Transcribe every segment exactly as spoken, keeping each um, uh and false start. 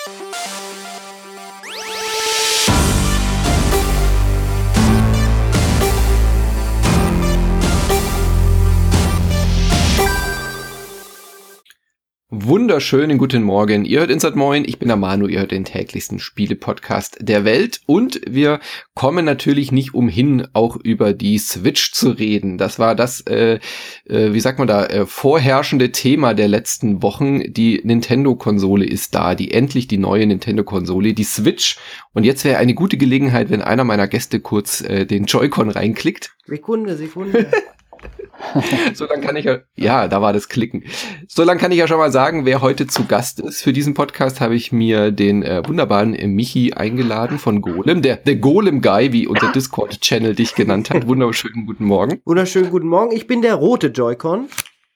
Wunderschönen guten Morgen. Ihr hört Inside Moin, ich bin der Manu, ihr hört den täglichsten Spiele-Podcast der Welt und wir kommen natürlich nicht umhin, auch über die Switch zu reden. Das war das, äh, äh, wie sagt man da, äh, vorherrschende Thema der letzten Wochen. Die Nintendo-Konsole ist da, die endlich die neue Nintendo-Konsole, die Switch. Und jetzt wäre eine gute Gelegenheit, wenn einer meiner Gäste kurz äh, den Joy-Con reinklickt. Sekunde, Sekunde. So, dann kann ich ja, ja, da war das Klicken. So, dann kann ich ja schon mal sagen, wer heute zu Gast ist. Für diesen Podcast habe ich mir den äh, wunderbaren äh, Michi eingeladen von Golem, der, der Golem-Guy, wie unser Discord-Channel dich genannt hat. Wunderschönen guten Morgen. Wunderschönen guten Morgen, ich bin der rote Joy-Con.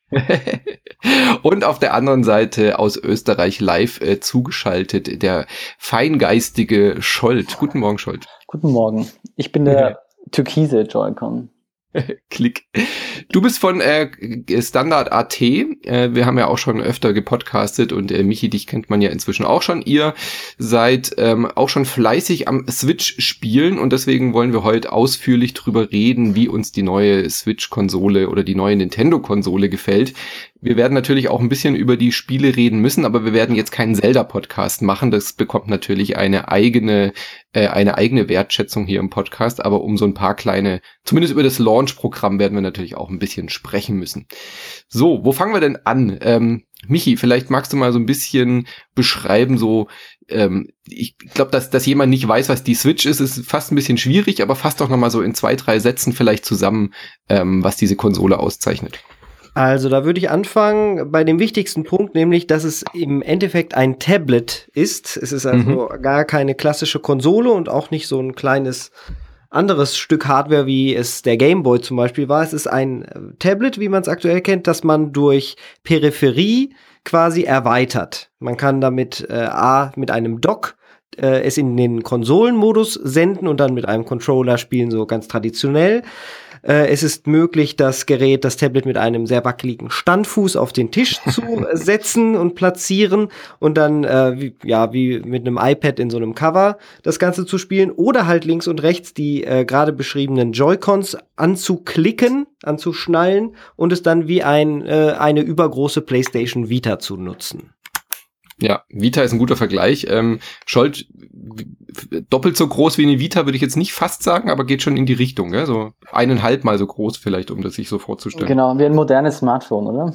Und auf der anderen Seite aus Österreich live äh, zugeschaltet, der feingeistige Scholt. Guten Morgen, Scholt. Guten Morgen, ich bin der türkise Joy-Con. Klick. Du bist von äh, Standard Punkt A T. Äh, wir haben ja auch schon öfter gepodcastet und äh, Michi, dich kennt man ja inzwischen auch schon. Ihr seid ähm, auch schon fleißig am Switch spielen und deswegen wollen wir heute ausführlich drüber reden, wie uns die neue Switch-Konsole oder die neue Nintendo-Konsole gefällt. Wir werden natürlich auch ein bisschen über die Spiele reden müssen, aber wir werden jetzt keinen Zelda-Podcast machen. Das bekommt natürlich eine eigene, äh, eine eigene Wertschätzung hier im Podcast. Aber um so ein paar kleine, zumindest über das Launch-Programm werden wir natürlich auch ein bisschen sprechen müssen. So, wo fangen wir denn an? Ähm, Michi, vielleicht magst du mal so ein bisschen beschreiben, so, ähm, ich glaube, dass, dass jemand nicht weiß, was die Switch ist, ist fast ein bisschen schwierig, aber fass doch nochmal so in zwei, drei Sätzen vielleicht zusammen, ähm, was diese Konsole auszeichnet. Also da würde ich anfangen bei dem wichtigsten Punkt, nämlich, dass es im Endeffekt ein Tablet ist. Es ist also mhm. gar keine klassische Konsole und auch nicht so ein kleines anderes Stück Hardware, wie es der Game Boy zum Beispiel war. Es ist ein Tablet, wie man es aktuell kennt, das man durch Peripherie quasi erweitert. Man kann damit äh, A, mit einem Dock äh, es in den Konsolenmodus senden und dann mit einem Controller spielen, so ganz traditionell. Äh, es ist möglich, das Gerät, das Tablet mit einem sehr wackeligen Standfuß auf den Tisch zu setzen und platzieren und dann, äh, wie, ja, wie mit einem iPad in so einem Cover das Ganze zu spielen oder halt links und rechts die äh, gerade beschriebenen Joy-Cons anzuklicken, anzuschnallen und es dann wie ein, äh, eine übergroße PlayStation Vita zu nutzen. Ja, Vita ist ein guter Vergleich. Ähm, Scholt, doppelt so groß wie eine Vita würde ich jetzt nicht fast sagen, aber geht schon in die Richtung, gell? So eineinhalb Mal so groß vielleicht, um das sich so vorzustellen. Genau, wie ein modernes Smartphone, oder?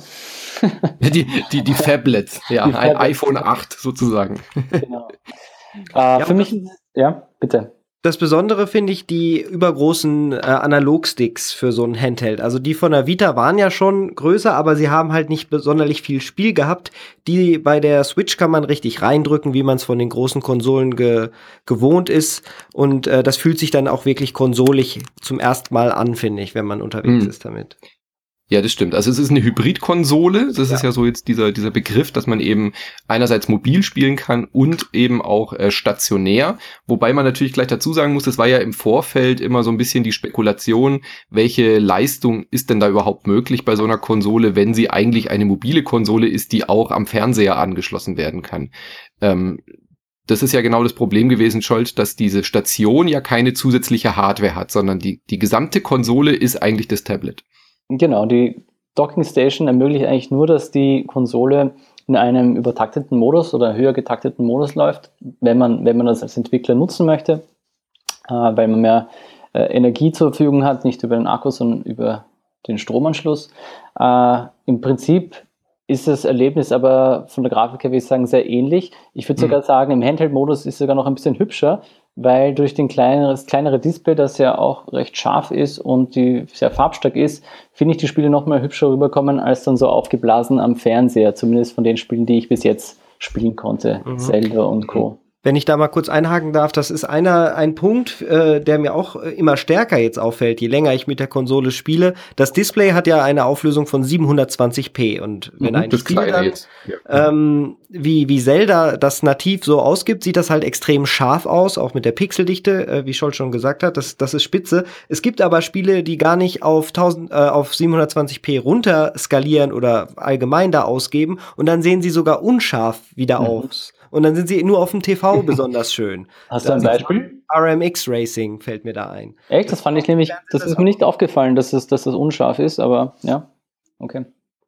die die, die Phablets, ja, die ein Phablets. iPhone acht sozusagen. Genau. äh, ja, für mich, ja, bitte. Das Besondere finde ich die übergroßen äh, Analogsticks für so ein Handheld. Also die von der Vita waren ja schon größer, aber sie haben halt nicht sonderlich viel Spiel gehabt. Die bei der Switch kann man richtig reindrücken, wie man es von den großen Konsolen ge- gewohnt ist. Und äh, das fühlt sich dann auch wirklich konsolig zum ersten Mal an, finde ich, wenn man unterwegs mhm. ist damit. Ja, das stimmt. Also es ist eine Hybrid-Konsole. Das ja. ist ja so jetzt dieser dieser Begriff, dass man eben einerseits mobil spielen kann und eben auch äh, stationär. Wobei man natürlich gleich dazu sagen muss, das war ja im Vorfeld immer so ein bisschen die Spekulation, welche Leistung ist denn da überhaupt möglich bei so einer Konsole, wenn sie eigentlich eine mobile Konsole ist, die auch am Fernseher angeschlossen werden kann. Ähm, Das ist ja genau das Problem gewesen, Scholt, dass diese Station ja keine zusätzliche Hardware hat, sondern die die gesamte Konsole ist eigentlich das Tablet. Genau, die Docking Station ermöglicht eigentlich nur, dass die Konsole in einem übertakteten Modus oder höher getakteten Modus läuft, wenn man, wenn man das als Entwickler nutzen möchte, äh, weil man mehr äh, Energie zur Verfügung hat, nicht über den Akku, sondern über den Stromanschluss. Äh, im Prinzip ist das Erlebnis aber von der Grafik her, würde ich sagen, sehr ähnlich. Ich würde mhm. sogar sagen, im Handheld-Modus ist es sogar noch ein bisschen hübscher, weil durch den kleinere, das kleinere Display, das ja auch recht scharf ist und die sehr farbstark ist, finde ich die Spiele noch mal hübscher rüberkommen als dann so aufgeblasen am Fernseher, zumindest von den Spielen, die ich bis jetzt spielen konnte, mhm. Zelda und Co. Wenn ich da mal kurz einhaken darf, das ist einer ein Punkt, äh, der mir auch immer stärker jetzt auffällt, je länger ich mit der Konsole spiele. Das Display hat ja eine Auflösung von siebenhundertzwanzig p und wenn mhm, ein Spiel dann, jetzt. Ja. ähm, wie wie Zelda das nativ so ausgibt, sieht das halt extrem scharf aus, auch mit der Pixeldichte, äh, wie Scholt schon gesagt hat, das das ist spitze. Es gibt aber Spiele, die gar nicht auf tausend äh, auf siebenhundertzwanzig p runter skalieren oder allgemein da ausgeben und dann sehen sie sogar unscharf wieder mhm. aus. und dann sind sie nur auf dem T V besonders schön. Hast du ein Beispiel? R M X Racing fällt mir da ein. Echt? Das fand ich nämlich, das ist mir nicht aufgefallen, dass es, dass das unscharf ist, aber ja, okay.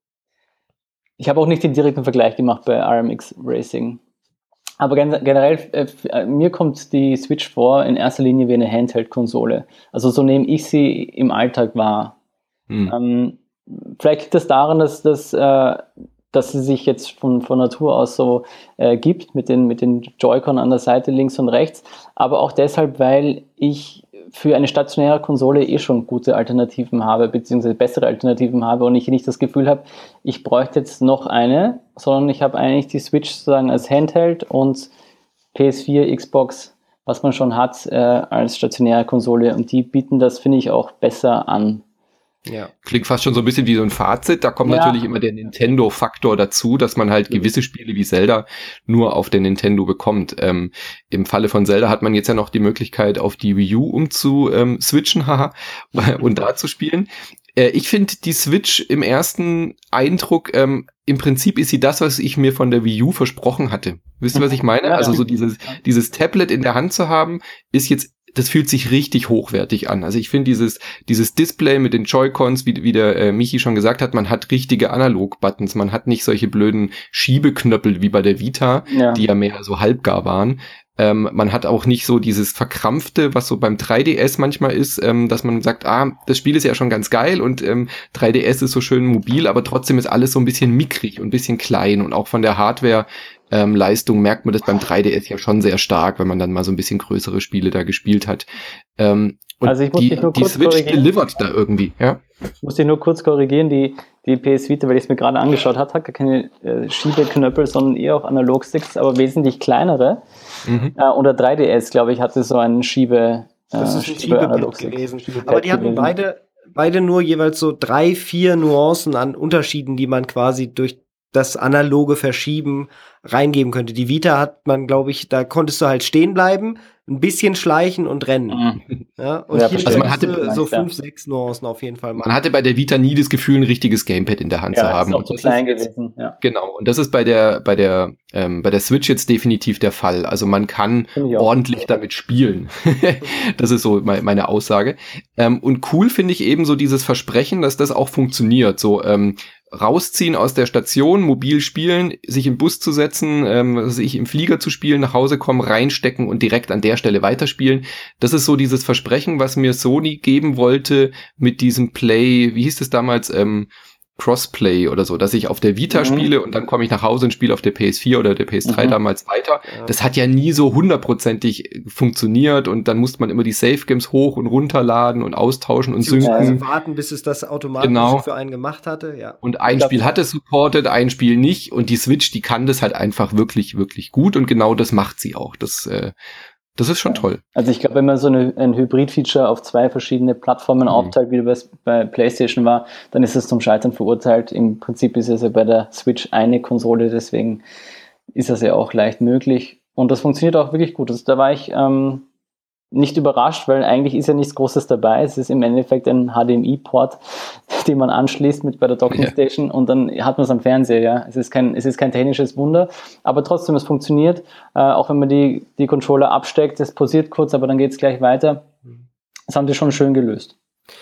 Ich habe auch nicht den direkten Vergleich gemacht bei R M X Racing. Aber gen- generell, äh, mir kommt die Switch vor in erster Linie wie eine Handheld-Konsole. Also so nehme ich sie im Alltag wahr. Hm. Ähm, vielleicht liegt das daran, dass, dass, äh, dass sie sich jetzt von, von Natur aus so äh, gibt, mit den, mit den Joy-Con an der Seite links und rechts. Aber auch deshalb, weil ich für eine stationäre Konsole eh schon gute Alternativen habe, beziehungsweise bessere Alternativen habe und ich nicht das Gefühl habe, ich bräuchte jetzt noch eine, sondern ich habe eigentlich die Switch sozusagen als Handheld und P S vier, Xbox, was man schon hat, äh, als stationäre Konsole und die bieten das, finde ich, auch besser an. Ja. Klingt fast schon so ein bisschen wie so ein Fazit. Da kommt ja. natürlich immer der Nintendo-Faktor dazu, dass man halt gewisse Spiele wie Zelda nur auf der Nintendo bekommt. Ähm, im Falle von Zelda hat man jetzt ja noch die Möglichkeit, auf die Wii U umzu ähm, switchen, haha, und da zu spielen. Äh, ich finde die Switch im ersten Eindruck, ähm, im Prinzip ist sie das, was ich mir von der Wii U versprochen hatte. Wisst ihr, was ich meine? Ja, also ja. so dieses, dieses Tablet in der Hand zu haben, ist jetzt das fühlt sich richtig hochwertig an. Also ich finde dieses dieses Display mit den Joy-Cons, wie, wie der äh, Michi schon gesagt hat, man hat richtige Analog-Buttons, man hat nicht solche blöden Schiebeknöppel wie bei der Vita, ja. die ja mehr so halbgar waren. Ähm, man hat auch nicht so dieses Verkrampfte, was so beim drei D S manchmal ist, ähm, dass man sagt, ah, das Spiel ist ja schon ganz geil und ähm, drei D S ist so schön mobil, aber trotzdem ist alles so ein bisschen mickrig und ein bisschen klein und auch von der Hardware Ähm, Leistung merkt man das beim drei D S ja schon sehr stark, wenn man dann mal so ein bisschen größere Spiele da gespielt hat. Ähm, und also ich muss die, dich nur die kurz Switch delivert da irgendwie, ja. Ich muss dich nur kurz korrigieren, die, die P S Vita, weil ich es mir gerade angeschaut habe, hat gar keine äh, Schiebeknöppel, sondern eher auch Analogsticks, aber wesentlich kleinere. Mhm. Äh, und der drei D S, glaube ich, hatte so einen Schiebe, äh, das ist ein Schiebepad gewesen. Schiebepad aber die hatten gewesen. beide, beide nur jeweils so drei, vier Nuancen an Unterschieden, die man quasi durch das analoge Verschieben reingeben könnte. Die Vita hat man, glaube ich, da konntest du halt stehen bleiben, ein bisschen schleichen und rennen. Mhm. Ja, und ja, hier also man hatte so fünf, sechs Nuancen auf jeden Fall. Man hatte bei der Vita nie das Gefühl, ein richtiges Gamepad in der Hand ja, zu haben. Ist auch zu klein gewesen. Ja. Genau. Und das ist bei der bei der ähm, bei der Switch jetzt definitiv der Fall. Also man kann ordentlich damit spielen. Das ist so meine Aussage. Ähm, und cool finde ich eben so dieses Versprechen, dass das auch funktioniert. So ähm, rausziehen aus der Station, mobil spielen, sich im Bus zu setzen, ähm, sich im Flieger zu spielen, nach Hause kommen, reinstecken und direkt an der Stelle weiterspielen. Das ist so dieses Versprechen, was mir Sony geben wollte mit diesem Play, wie hieß es damals, ähm, Crossplay oder so, dass ich auf der Vita mhm. spiele und dann komme ich nach Hause und spiele auf der P S vier oder der P S drei mhm. damals weiter. Ja. Das hat ja nie so hundertprozentig funktioniert und dann musste man immer die Save Games hoch und runterladen und austauschen und synken. Also warten, bis es das automatisch genau. für einen gemacht hatte. Ja. Und ein glaub, Spiel hat es supportet, ein Spiel nicht und die Switch, die kann das halt einfach wirklich, wirklich gut und genau das macht sie auch. Das äh, Das ist schon ja. toll. Also ich glaube, wenn man so eine, ein Hybrid-Feature auf zwei verschiedene Plattformen mhm. aufteilt, wie das bei PlayStation war, dann ist es zum Scheitern verurteilt. Im Prinzip ist es ja bei der Switch eine Konsole, deswegen ist das ja auch leicht möglich. Und das funktioniert auch wirklich gut. Also da war ich ähm, nicht überrascht, weil eigentlich ist ja nichts Großes dabei. Es ist im Endeffekt ein H D M I-Port, den man anschließt mit bei der Docking Station ja. und dann hat man es am Fernseher. Ja, es ist kein, es ist kein technisches Wunder, aber trotzdem, es funktioniert. Äh, auch wenn man die, die Controller absteckt, es pausiert kurz, aber dann geht es gleich weiter. Das haben sie schon schön gelöst.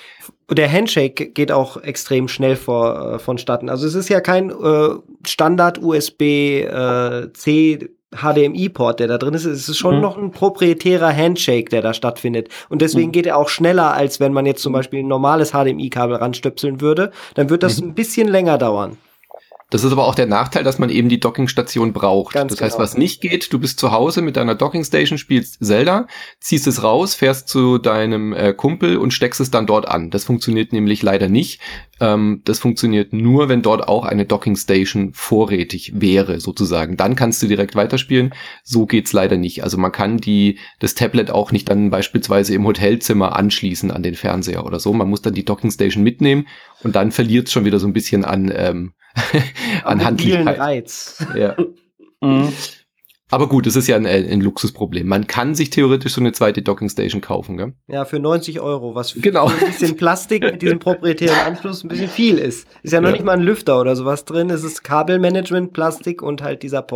Der Handshake geht auch extrem schnell vor, äh, vonstatten. Also es ist ja kein äh, Standard-U S B-C äh, H D M I-Port, der da drin ist. Es ist schon mhm. noch ein proprietärer Handshake, der da stattfindet. Und deswegen mhm. geht er auch schneller, als wenn man jetzt zum Beispiel ein normales H D M I-Kabel ranstöpseln würde. Dann wird das mhm. ein bisschen länger dauern. Das ist aber auch der Nachteil, dass man eben die Dockingstation braucht. Ganz das heißt, genau. was nicht geht, du bist zu Hause mit deiner Dockingstation, spielst Zelda, ziehst es raus, fährst zu deinem äh, Kumpel und steckst es dann dort an. Das funktioniert nämlich leider nicht. Ähm, das funktioniert nur, wenn dort auch eine Dockingstation vorrätig wäre, sozusagen. Dann kannst du direkt weiterspielen. So geht's leider nicht. Also man kann die das Tablet auch nicht dann beispielsweise im Hotelzimmer anschließen an den Fernseher oder so. Man muss dann die Dockingstation mitnehmen und dann verliert es schon wieder so ein bisschen an ähm, an Handlichkeit. Reiz. Ja. mhm. Aber gut, es ist ja ein, ein Luxusproblem. Man kann sich theoretisch so eine zweite Dockingstation kaufen, gell? Ja, für neunzig Euro, was für genau. ein bisschen Plastik mit diesem proprietären Anschluss ein bisschen viel ist. Ist ja noch ja. nicht mal ein Lüfter oder sowas drin. Es ist Kabelmanagement, Plastik und halt dieser Port.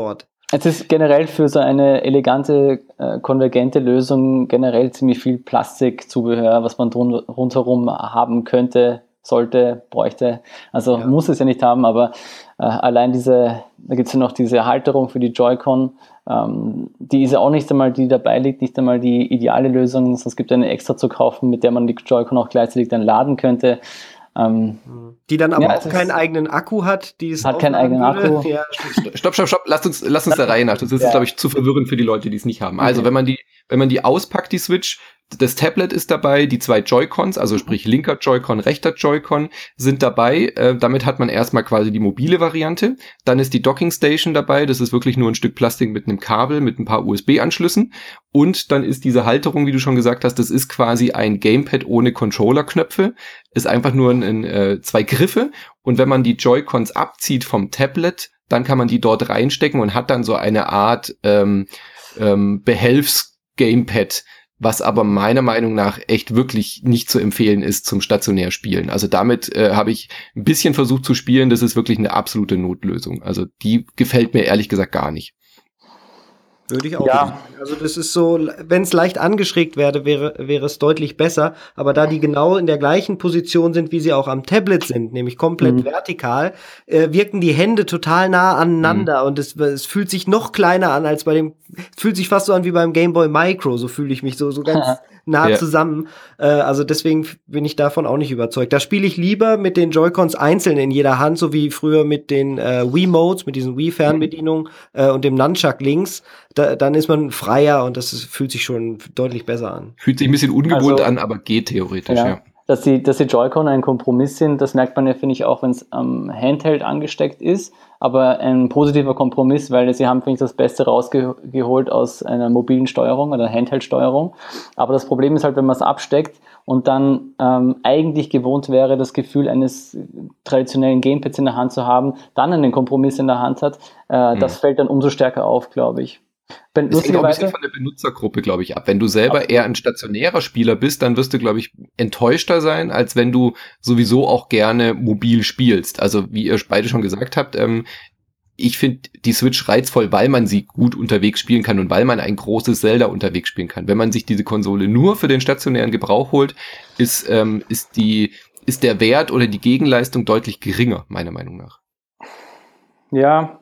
Es ist generell für so eine elegante, äh, konvergente Lösung generell ziemlich viel Plastikzubehör, was man drun- rundherum haben könnte, sollte, bräuchte. Also Ja. muss es ja nicht haben, aber äh, allein diese, da gibt es ja noch diese Halterung für die Joy-Con, ähm, die ist ja auch nicht einmal, die dabei liegt, nicht einmal die ideale Lösung, sondern es gibt eine extra zu kaufen, mit der man die Joy-Con auch gleichzeitig dann laden könnte. Ähm, Die dann aber ja, auch keinen eigenen Akku hat, die es hat keinen aufladen eigenen würde. Akku. Ja, Stopp, stopp, stopp. Lasst uns, lasst uns der Reihe nach. Das ist, Ja. glaube ich, zu verwirrend für die Leute, die es nicht haben. Also, Okay. wenn man die, wenn man die auspackt, die Switch, das Tablet ist dabei, die zwei Joy-Cons, also sprich linker Joy-Con, rechter Joy-Con sind dabei. Äh, damit hat man erstmal quasi die mobile Variante. Dann ist die Docking Station dabei. Das ist wirklich nur ein Stück Plastik mit einem Kabel, mit ein paar U S B-Anschlüssen. Und dann ist diese Halterung, wie du schon gesagt hast, das ist quasi ein Gamepad ohne Controller-Knöpfe. Ist einfach nur ein, ein, äh, zwei Griffe. Und wenn man die Joy-Cons abzieht vom Tablet, dann kann man die dort reinstecken und hat dann so eine Art ähm, ähm, Behelfs-Gamepad, was aber meiner Meinung nach echt wirklich nicht zu empfehlen ist zum stationär Spielen. Also damit äh, habe ich ein bisschen versucht zu spielen, das ist wirklich eine absolute Notlösung. Also die gefällt mir ehrlich gesagt gar nicht. würde ich auch Ja. sagen. Also das ist so, wenn es leicht angeschrägt wäre, wäre, wäre es deutlich besser. Aber da die genau in der gleichen Position sind, wie sie auch am Tablet sind, nämlich komplett Mhm. vertikal, äh, wirken die Hände total nah aneinander und es, es fühlt sich noch kleiner an als bei dem, es fühlt sich fast so an wie beim Game Boy Micro, so fühle ich mich so, so ganz nah Ja. zusammen. Äh, also deswegen bin ich davon auch nicht überzeugt. Da spiele ich lieber mit den Joy-Cons einzeln in jeder Hand, so wie früher mit den äh, Wii-Modes, mit diesen Wii-Fernbedienungen äh, und dem Nunchuck links. Da, dann ist man freier und das ist, fühlt sich schon deutlich besser an. Fühlt sich ein bisschen ungewohnt Also- an, aber geht theoretisch, ja. Ja. Dass die, dass die Joy-Con ein Kompromiss sind, das merkt man ja, finde ich, auch, wenn es am Handheld angesteckt ist, aber ein positiver Kompromiss, weil sie haben, finde ich, das Beste rausgeholt aus einer mobilen Steuerung oder Handheld-Steuerung. Aber das Problem ist halt, wenn man es absteckt und dann ähm, eigentlich gewohnt wäre, das Gefühl eines traditionellen Gamepads in der Hand zu haben, dann einen Kompromiss in der Hand hat, äh, Mhm. das fällt dann umso stärker auf, glaube ich. Wenn, Das hängt auch ein bisschen lustigerweise, von der Benutzergruppe, glaube ich, ab. Wenn du selber eher ein stationärer Spieler bist, dann wirst du, glaube ich, enttäuschter sein, als wenn du sowieso auch gerne mobil spielst. Also, wie ihr beide schon gesagt habt, ähm, ich finde die Switch reizvoll, weil man sie gut unterwegs spielen kann und weil man ein großes Zelda unterwegs spielen kann. Wenn man sich diese Konsole nur für den stationären Gebrauch holt, ist, ähm, ist die, ist der Wert oder die Gegenleistung deutlich geringer, meiner Meinung nach. ja,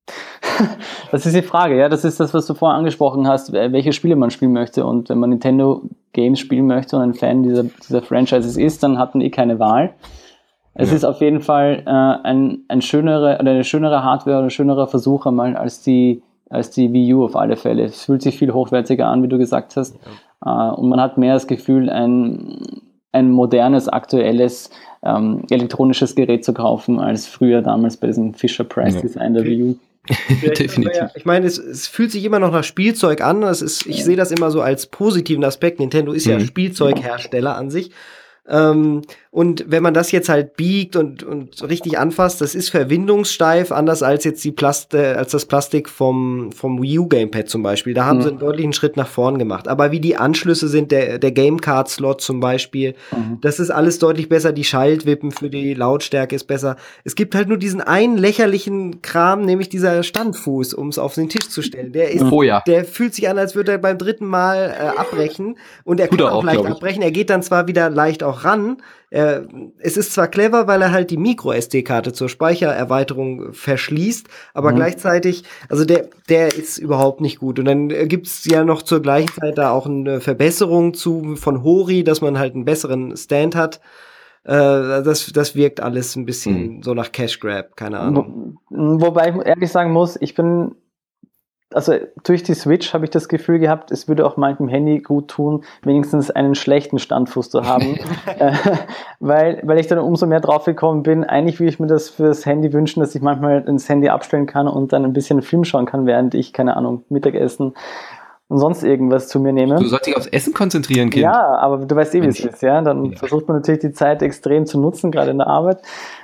das ist die Frage, ja, das ist das, was du vorher angesprochen hast, welche Spiele man spielen möchte, und wenn man Nintendo Games spielen möchte und ein Fan dieser, dieser Franchises ist, dann hat man eh keine Wahl. Es Ja. ist auf jeden Fall äh, ein, ein schönere, oder eine schönere Hardware oder ein schönerer Versuch einmal als die, als die Wii U auf alle Fälle. Es fühlt sich viel hochwertiger an, wie du gesagt hast, ja. äh, und man hat mehr das Gefühl, ein, ein modernes, aktuelles ähm, elektronisches Gerät zu kaufen, als früher damals bei diesem Fisher-Price-Design der Wii U. Definitiv. Ich meine, es, es fühlt sich immer noch nach Spielzeug an. Das ist, ich sehe das immer so als positiven Aspekt. Nintendo ist ja Mhm. Spielzeughersteller an sich. Ähm, und wenn man das jetzt halt biegt und, und richtig anfasst, das ist verwindungssteif, anders als jetzt die Plast äh, als das Plastik vom, vom Wii U Gamepad zum Beispiel. Da haben Mhm. sie einen deutlichen Schritt nach vorn gemacht. Aber wie die Anschlüsse sind, der, der Gamecard-Slot zum Beispiel, Mhm. das ist alles deutlich besser. Die Schaltwippen für die Lautstärke ist besser. Es gibt halt nur diesen einen lächerlichen Kram, nämlich dieser Standfuß, um es auf den Tisch zu stellen. Der ist, Oh ja. der fühlt sich an, als würde er beim dritten Mal äh, abbrechen. Und er Tut kann er auch auch, leicht glaub ich. abbrechen. Er geht dann zwar wieder leicht auch ran. Äh, es ist zwar clever, weil er halt die Micro-S D-Karte zur Speichererweiterung verschließt, aber Mhm. gleichzeitig, also der, der ist überhaupt nicht gut. Und dann äh, gibt's ja noch zur gleichen Zeit da auch eine Verbesserung zu von Hori, dass man halt einen besseren Stand hat. Äh, das, das wirkt alles ein bisschen so nach Cash Grab, keine Ahnung. Wo, wobei ich ehrlich sagen muss, ich bin, also durch die Switch habe ich das Gefühl gehabt, es würde auch manchem Handy gut tun, wenigstens einen schlechten Standfuß zu haben, äh, weil, weil ich dann umso mehr drauf gekommen bin, eigentlich würde ich mir das fürs Handy wünschen, dass ich manchmal das Handy abstellen kann und dann ein bisschen Film schauen kann, während ich, keine Ahnung, Mittagessen und sonst irgendwas zu mir nehme. Du sollst dich aufs Essen konzentrieren, Kind. Ja, aber du weißt eh, wie es Mensch. ist, ja. Dann Ja. versucht man natürlich die Zeit extrem zu nutzen, gerade in der Arbeit.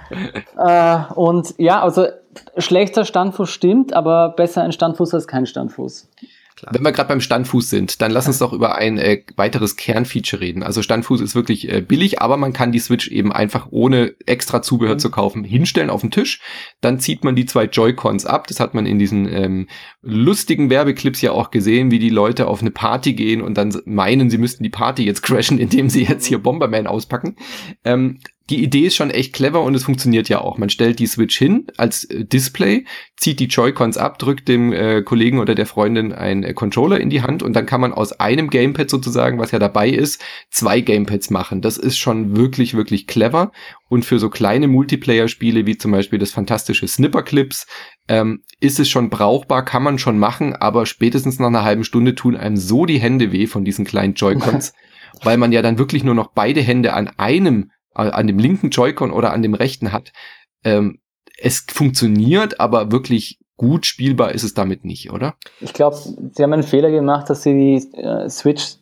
äh, und ja, also schlechter Standfuß stimmt, aber besser ein Standfuß als kein Standfuß. Klar. Wenn wir gerade beim Standfuß sind, dann lass uns doch über ein äh, weiteres Kernfeature reden. Also Standfuß ist wirklich äh, billig, aber man kann die Switch eben einfach ohne extra Zubehör mhm. zu kaufen hinstellen auf den Tisch. Dann zieht man die zwei Joy-Cons ab. Das hat man in diesen ähm, lustigen Werbeclips ja auch gesehen, wie die Leute auf eine Party gehen und dann meinen, sie müssten die Party jetzt crashen, indem sie jetzt hier Bomberman auspacken. Ähm, Die Idee ist schon echt clever und es funktioniert ja auch. Man stellt die Switch hin als äh, Display, zieht die Joy-Cons ab, drückt dem äh, Kollegen oder der Freundin einen äh, Controller in die Hand und dann kann man aus einem Gamepad sozusagen, was ja dabei ist, zwei Gamepads machen. Das ist schon wirklich, wirklich clever und für so kleine Multiplayer-Spiele wie zum Beispiel das fantastische Snipperclips ähm, ist es schon brauchbar, kann man schon machen, aber spätestens nach einer halben Stunde tun einem so die Hände weh von diesen kleinen Joy-Cons, weil man ja dann wirklich nur noch beide Hände an einem an dem linken Joy-Con oder an dem rechten hat. Ähm, es funktioniert, aber wirklich gut spielbar ist es damit nicht, oder? Ich glaube, sie haben einen Fehler gemacht, dass sie die äh, Switch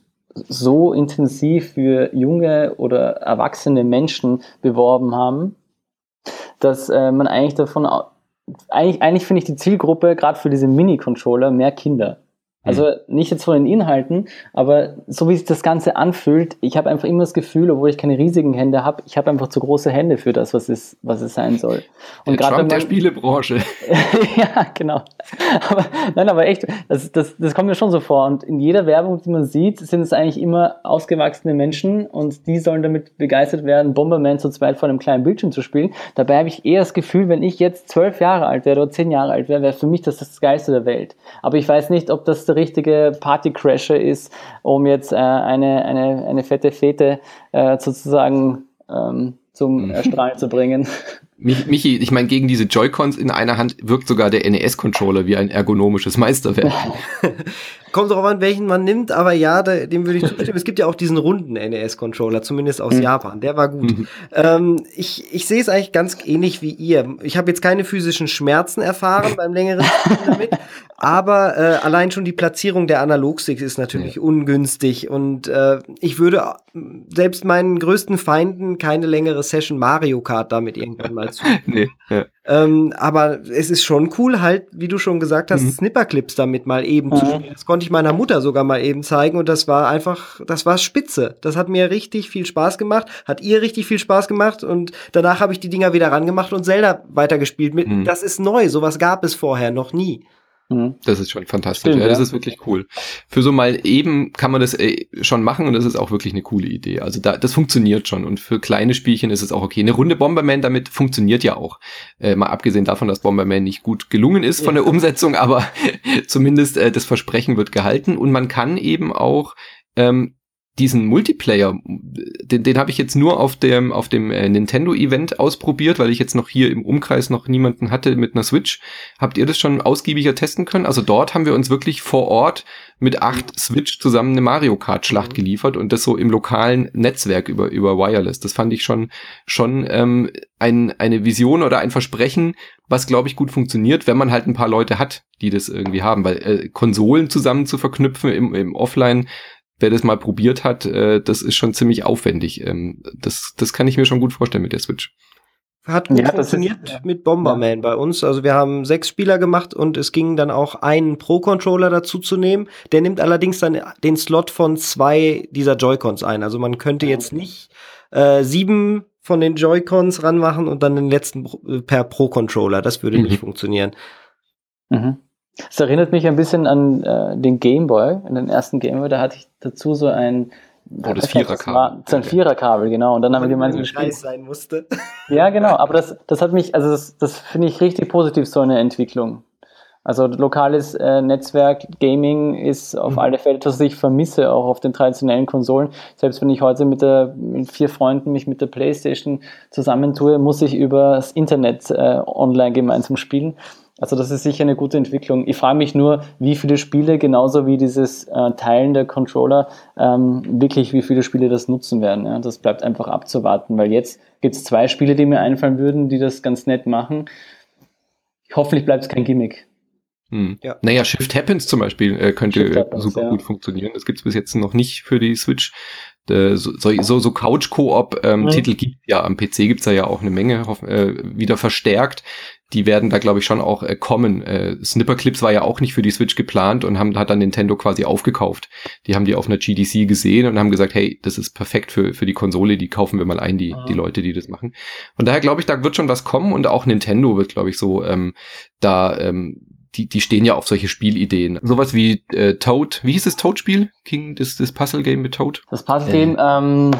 so intensiv für junge oder erwachsene Menschen beworben haben, dass äh, man eigentlich davon, eigentlich, eigentlich finde ich die Zielgruppe gerade für diese Mini-Controller mehr Kinder. Also nicht jetzt von den Inhalten, aber so wie sich das Ganze anfühlt, ich habe einfach immer das Gefühl, obwohl ich keine riesigen Hände habe, ich habe einfach zu große Hände für das, was es, was es sein soll. Und der Trump der Spielebranche. Ja, genau. Aber, nein, aber echt, das, das, das kommt mir schon so vor. Und in jeder Werbung, die man sieht, sind es eigentlich immer ausgewachsene Menschen und die sollen damit begeistert werden, Bomberman zu zweit vor einem kleinen Bildschirm zu spielen. Dabei habe ich eher das Gefühl, wenn ich jetzt zwölf Jahre alt wäre oder zehn Jahre alt wäre, wäre für mich das das Geilste der Welt. Aber ich weiß nicht, ob das der richtige Partycrasher ist, um jetzt äh, eine, eine, eine fette Fete äh, sozusagen ähm, zum Erstrahlen zu bringen. Michi, ich meine, gegen diese Joy-Cons in einer Hand wirkt sogar der N E S-Controller wie ein ergonomisches Meisterwerk. Kommt drauf an, welchen man nimmt, aber ja, da, dem würde ich zustimmen. Es gibt ja auch diesen runden N E S-Controller, zumindest aus mhm. Japan. Der war gut. Mhm. Ähm, ich ich sehe es eigentlich ganz ähnlich wie ihr. Ich habe jetzt keine physischen Schmerzen erfahren beim längeren Spielen damit, aber äh, allein schon die Platzierung der Analogsticks ist natürlich ja. ungünstig und äh, ich würde selbst meinen größten Feinden keine längere Session Mario Kart damit irgendwann mal zu. Nee, ja. Ähm, aber es ist schon cool, halt, wie du schon gesagt hast, mhm. Snipperclips damit mal eben mhm. zu spielen. Das konnte ich meiner Mutter sogar mal eben zeigen und das war einfach, das war spitze. Das hat mir richtig viel Spaß gemacht, hat ihr richtig viel Spaß gemacht und danach habe ich die Dinger wieder rangemacht und Zelda weitergespielt. Mit, mhm. Das ist neu, sowas gab es vorher noch nie. Das ist schon fantastisch. Stimmt, ja, das ja. ist wirklich cool. Für so mal eben kann man das äh, schon machen und das ist auch wirklich eine coole Idee. Also da, das funktioniert schon und für kleine Spielchen ist es auch okay. Eine Runde Bomberman damit funktioniert ja auch. Äh, mal abgesehen davon, dass Bomberman nicht gut gelungen ist von ja. der Umsetzung, aber zumindest äh, das Versprechen wird gehalten und man kann eben auch ähm, diesen Multiplayer, den, den habe ich jetzt nur auf dem auf dem äh, Nintendo-Event ausprobiert, weil ich jetzt noch hier im Umkreis noch niemanden hatte mit einer Switch. Habt ihr das schon ausgiebiger testen können? Also dort haben wir uns wirklich vor Ort mit acht Switch zusammen eine Mario Kart-Schlacht mhm. geliefert und das so im lokalen Netzwerk über über Wireless. Das fand ich schon schon ähm, ein, eine Vision oder ein Versprechen, was, glaube ich, gut funktioniert, wenn man halt ein paar Leute hat, die das irgendwie haben. Weil äh, Konsolen zusammen zu verknüpfen im, im Offline, wer das mal probiert hat, äh, das ist schon ziemlich aufwendig. Ähm, das, das kann ich mir schon gut vorstellen mit der Switch. Hat gut ja, funktioniert ist, ja. mit Bomberman ja. bei uns. Also wir haben sechs Spieler gemacht und es ging dann auch einen Pro-Controller dazu zu nehmen. Der nimmt allerdings dann den Slot von zwei dieser Joy-Cons ein. Also man könnte jetzt nicht äh, sieben von den Joy-Cons ranmachen und dann den letzten per Pro-Controller. Das würde mhm. nicht funktionieren. Mhm. Das erinnert mich ein bisschen an äh, den Game Boy, an den ersten Game Boy, da hatte ich dazu so ein Oh, das Viererkabel. So ein Viererkabel, genau. Und dann haben wir gemeinsam gespielt. sein musste. Ja, genau. Aber das, das hat mich, also das, das finde ich richtig positiv, so eine Entwicklung. Also lokales äh, Netzwerk, Gaming ist auf mhm. alle Fälle, was ich vermisse, auch auf den traditionellen Konsolen. Selbst wenn ich heute mit, der, mit vier Freunden mich mit der PlayStation zusammentue, muss ich über das Internet äh, online gemeinsam spielen. Also das ist sicher eine gute Entwicklung. Ich frage mich nur, wie viele Spiele, genauso wie dieses äh, Teilen der Controller, ähm, wirklich wie viele Spiele das nutzen werden. Ja? Das bleibt einfach abzuwarten, weil jetzt gibt es zwei Spiele, die mir einfallen würden, die das ganz nett machen. Hoffentlich bleibt es kein Gimmick. Hm. Ja. Naja, Shift Happens zum Beispiel äh, könnte Happens, super ja. gut funktionieren. Das gibt es bis jetzt noch nicht für die Switch. Äh, so so, so Couch-Koop-Titel ähm, mhm. gibt ja, am P C gibt's da ja auch eine Menge, hoff, äh, wieder verstärkt. die werden da, glaube ich, schon auch äh, kommen. Äh, Snipper Clips war ja auch nicht für die Switch geplant und haben hat dann Nintendo quasi aufgekauft. Die haben die auf einer G D C gesehen und haben gesagt, hey, das ist perfekt für für die Konsole, die kaufen wir mal ein, die Mhm. die Leute, die das machen. Von daher glaube ich, da wird schon was kommen und auch Nintendo wird, glaube ich, so ähm, da ähm, die die stehen ja auf solche Spielideen. Sowas wie äh, Toad, wie hieß das Toad-Spiel? King, das das Puzzle-Game mit Toad? Das Puzzle-Game, ähm,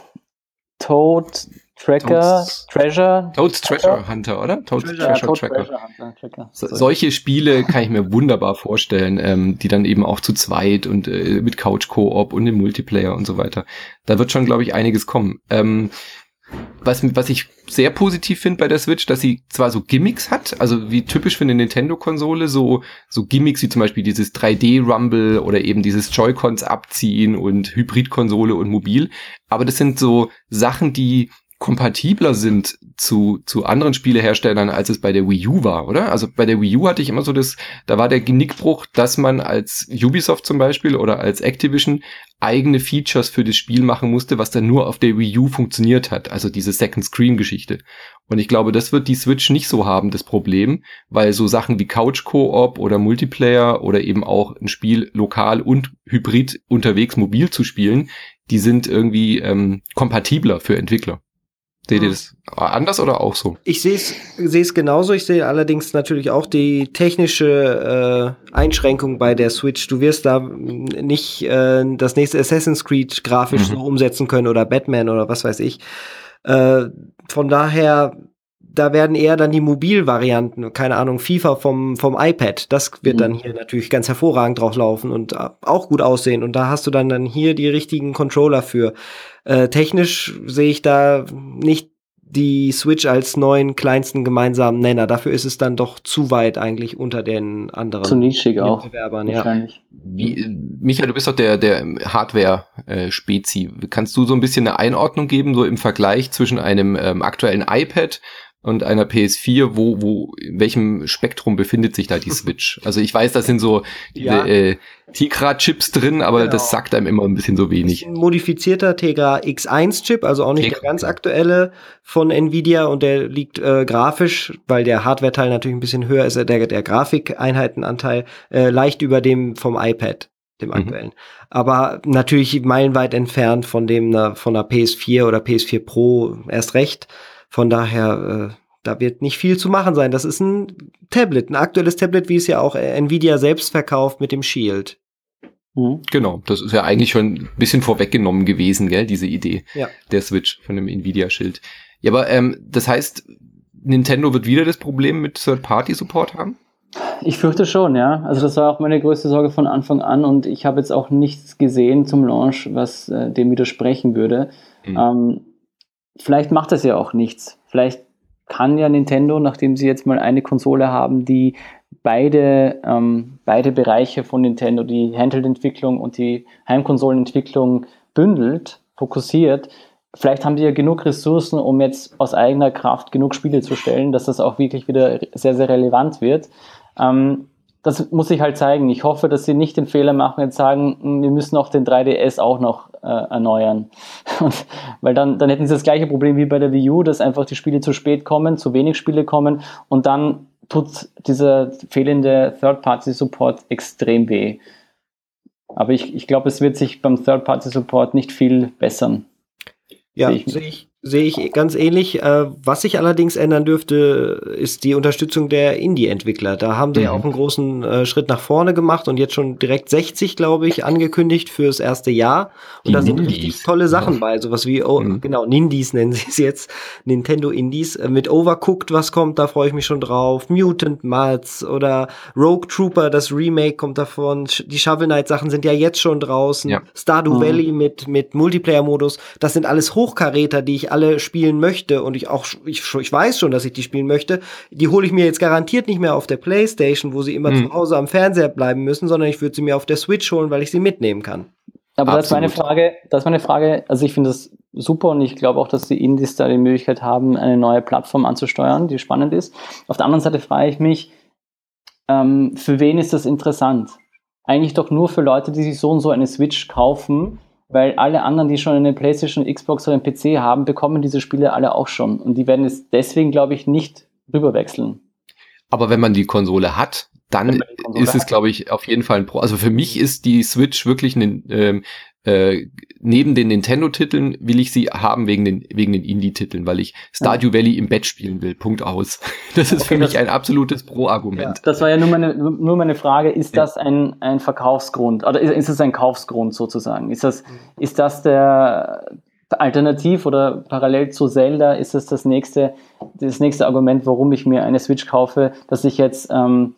Toad, Tracker, Toad's- Treasure. Toad's Treasure Hunter, oder? Toad's Treasure, Ja, Treasure Toad, Tracker. Treasure Hunter, Tracker. So, Sorry. solche Spiele kann ich mir wunderbar vorstellen, ähm, die dann eben auch zu zweit und äh, mit Couch-Koop und im Multiplayer und so weiter. Da wird schon, glaube ich, einiges kommen. Ähm, was, was ich sehr positiv finde bei der Switch, dass sie zwar so Gimmicks hat, also wie typisch für eine Nintendo-Konsole, so, so Gimmicks wie zum Beispiel dieses drei D-Rumble oder eben dieses Joy-Cons abziehen und Hybrid-Konsole und mobil, aber das sind so Sachen, die kompatibler sind zu zu anderen Spieleherstellern, als es bei der Wii U war, oder? Also bei der Wii U hatte ich immer so das, da war der Genickbruch, dass man als Ubisoft zum Beispiel oder als Activision eigene Features für das Spiel machen musste, was dann nur auf der Wii U funktioniert hat, also diese Second-Screen-Geschichte. Und ich glaube, das wird die Switch nicht so haben, das Problem, weil so Sachen wie Couch-Koop oder Multiplayer oder eben auch ein Spiel lokal und hybrid unterwegs mobil zu spielen, die sind irgendwie ähm, kompatibler für Entwickler. Seht ihr das anders oder auch so? Ich sehe es sehe es genauso. Ich sehe allerdings natürlich auch die technische äh, Einschränkung bei der Switch. Du wirst da nicht äh, das nächste Assassin's Creed grafisch Mhm. so umsetzen können oder Batman oder was weiß ich. Äh, von daher, da werden eher dann die Mobilvarianten, keine Ahnung, FIFA vom vom iPad. Das wird Mhm. dann hier natürlich ganz hervorragend drauf laufen und äh, auch gut aussehen. Und da hast du dann dann hier die richtigen Controller für. Äh, technisch sehe ich da nicht die Switch als neuen kleinsten gemeinsamen Nenner. Dafür ist es dann doch zu weit eigentlich unter den anderen Zu nischig auch. Wettbewerbern. Ja. Wahrscheinlich. Wie, äh, Michael, du bist doch der, der Hardware-Spezi. Kannst du so ein bisschen eine Einordnung geben, so im Vergleich zwischen einem ähm, aktuellen iPad und einer P S vier, wo, wo, in welchem Spektrum befindet sich da die Switch? Also ich weiß, das sind so diese Ja. äh, Tegra-Chips drin, aber Genau. das sagt einem immer ein bisschen so Ist wenig. ein modifizierter Tegra X eins Chip, also auch nicht Tegra, der ganz ja. aktuelle von Nvidia und der liegt äh, grafisch, weil der Hardware-Teil natürlich ein bisschen höher ist, äh, der, der Grafikeinheitenanteil äh, leicht über dem vom iPad, dem Mhm. aktuellen. Aber natürlich meilenweit entfernt von dem na, von der P S vier oder P S vier Pro erst recht. Von daher, äh, da wird nicht viel zu machen sein. Das ist ein Tablet, ein aktuelles Tablet, wie es ja auch äh, Nvidia selbst verkauft mit dem Shield. Mhm. Genau, das ist ja eigentlich schon ein bisschen vorweggenommen gewesen, gell, diese Idee Ja. der Switch von dem Nvidia-Schild. Ja, aber ähm, das heißt, Nintendo wird wieder das Problem mit Third-Party-Support haben? Ich fürchte schon, ja. Also das war auch meine größte Sorge von Anfang an und ich habe jetzt auch nichts gesehen zum Launch, was äh, dem widersprechen würde. Mhm. Ähm, vielleicht macht das ja auch nichts. Vielleicht kann ja Nintendo, nachdem sie jetzt mal eine Konsole haben, die beide, ähm, beide Bereiche von Nintendo, die Handheld-Entwicklung und die Heimkonsolenentwicklung bündelt, fokussiert, vielleicht haben die ja genug Ressourcen, um jetzt aus eigener Kraft genug Spiele zu stellen, dass das auch wirklich wieder sehr, sehr relevant wird. Ähm, das muss ich halt zeigen. Ich hoffe, dass sie nicht den Fehler machen und sagen, wir müssen auch den drei D S auch noch äh, erneuern. Und, weil dann, dann hätten sie das gleiche Problem wie bei der Wii U, dass einfach die Spiele zu spät kommen, zu wenig Spiele kommen und dann tut dieser fehlende Third-Party-Support extrem weh. Aber ich, ich glaube, es wird sich beim Third-Party-Support nicht viel bessern. Ja, Sehe ich sehe ich, sehe ich ganz ähnlich. Äh, was sich allerdings ändern dürfte, ist die Unterstützung der Indie-Entwickler. Da haben sie Mhm. ja auch einen großen äh, Schritt nach vorne gemacht und jetzt schon direkt sechzig, glaube ich, angekündigt fürs erste Jahr. Und Die da sind Nindies. richtig tolle Sachen bei, sowas wie, oh, Mhm. genau, Nindies nennen sie es jetzt, Nintendo Indies. Äh, mit Overcooked, was kommt, da freue ich mich schon drauf. Mutant Mudds oder Rogue Trooper, das Remake kommt davon. Sch- Die Shovel Knight Sachen sind ja jetzt schon draußen. Ja. Stardew Mhm. Valley mit, mit Multiplayer-Modus. Das sind alles Hochkaräter, die ich alle spielen möchte und ich auch, ich, ich weiß schon, dass ich die spielen möchte. Die hole ich mir jetzt garantiert nicht mehr auf der PlayStation, wo sie immer Mhm. zu Hause am Fernseher bleiben müssen, sondern ich würde sie mir auf der Switch holen, weil ich sie mitnehmen kann. Aber das ist meine Absolut. Frage, das ist meine Frage, also ich finde das super und ich glaube auch, dass die Indies da die Möglichkeit haben, eine neue Plattform anzusteuern, die spannend ist. Auf der anderen Seite frage ich mich, ähm, für wen ist das interessant? Eigentlich doch nur für Leute, die sich so und so eine Switch kaufen, weil alle anderen, die schon eine PlayStation, Xbox oder einen P C haben, bekommen diese Spiele alle auch schon. Und die werden es deswegen, glaube ich, nicht rüberwechseln. Aber wenn man die Konsole hat, dann Konsole ist es, glaube ich, auf jeden Fall ein Pro. Also für mich ist die Switch wirklich ein, ähm, äh, neben den Nintendo-Titeln will ich sie haben wegen den wegen den Indie-Titeln, weil ich Stardew ja. Valley im Bett spielen will. Punkt aus. Das ist okay, für mich ein absolutes Pro-Argument. Ja, das war ja nur meine nur meine Frage. Ist das ein ein Verkaufsgrund oder ist, ist es ein Kaufsgrund sozusagen? Ist das ist das der alternativ oder parallel zu Zelda? Ist das das nächste das nächste Argument, warum ich mir eine Switch kaufe, dass ich jetzt ähm,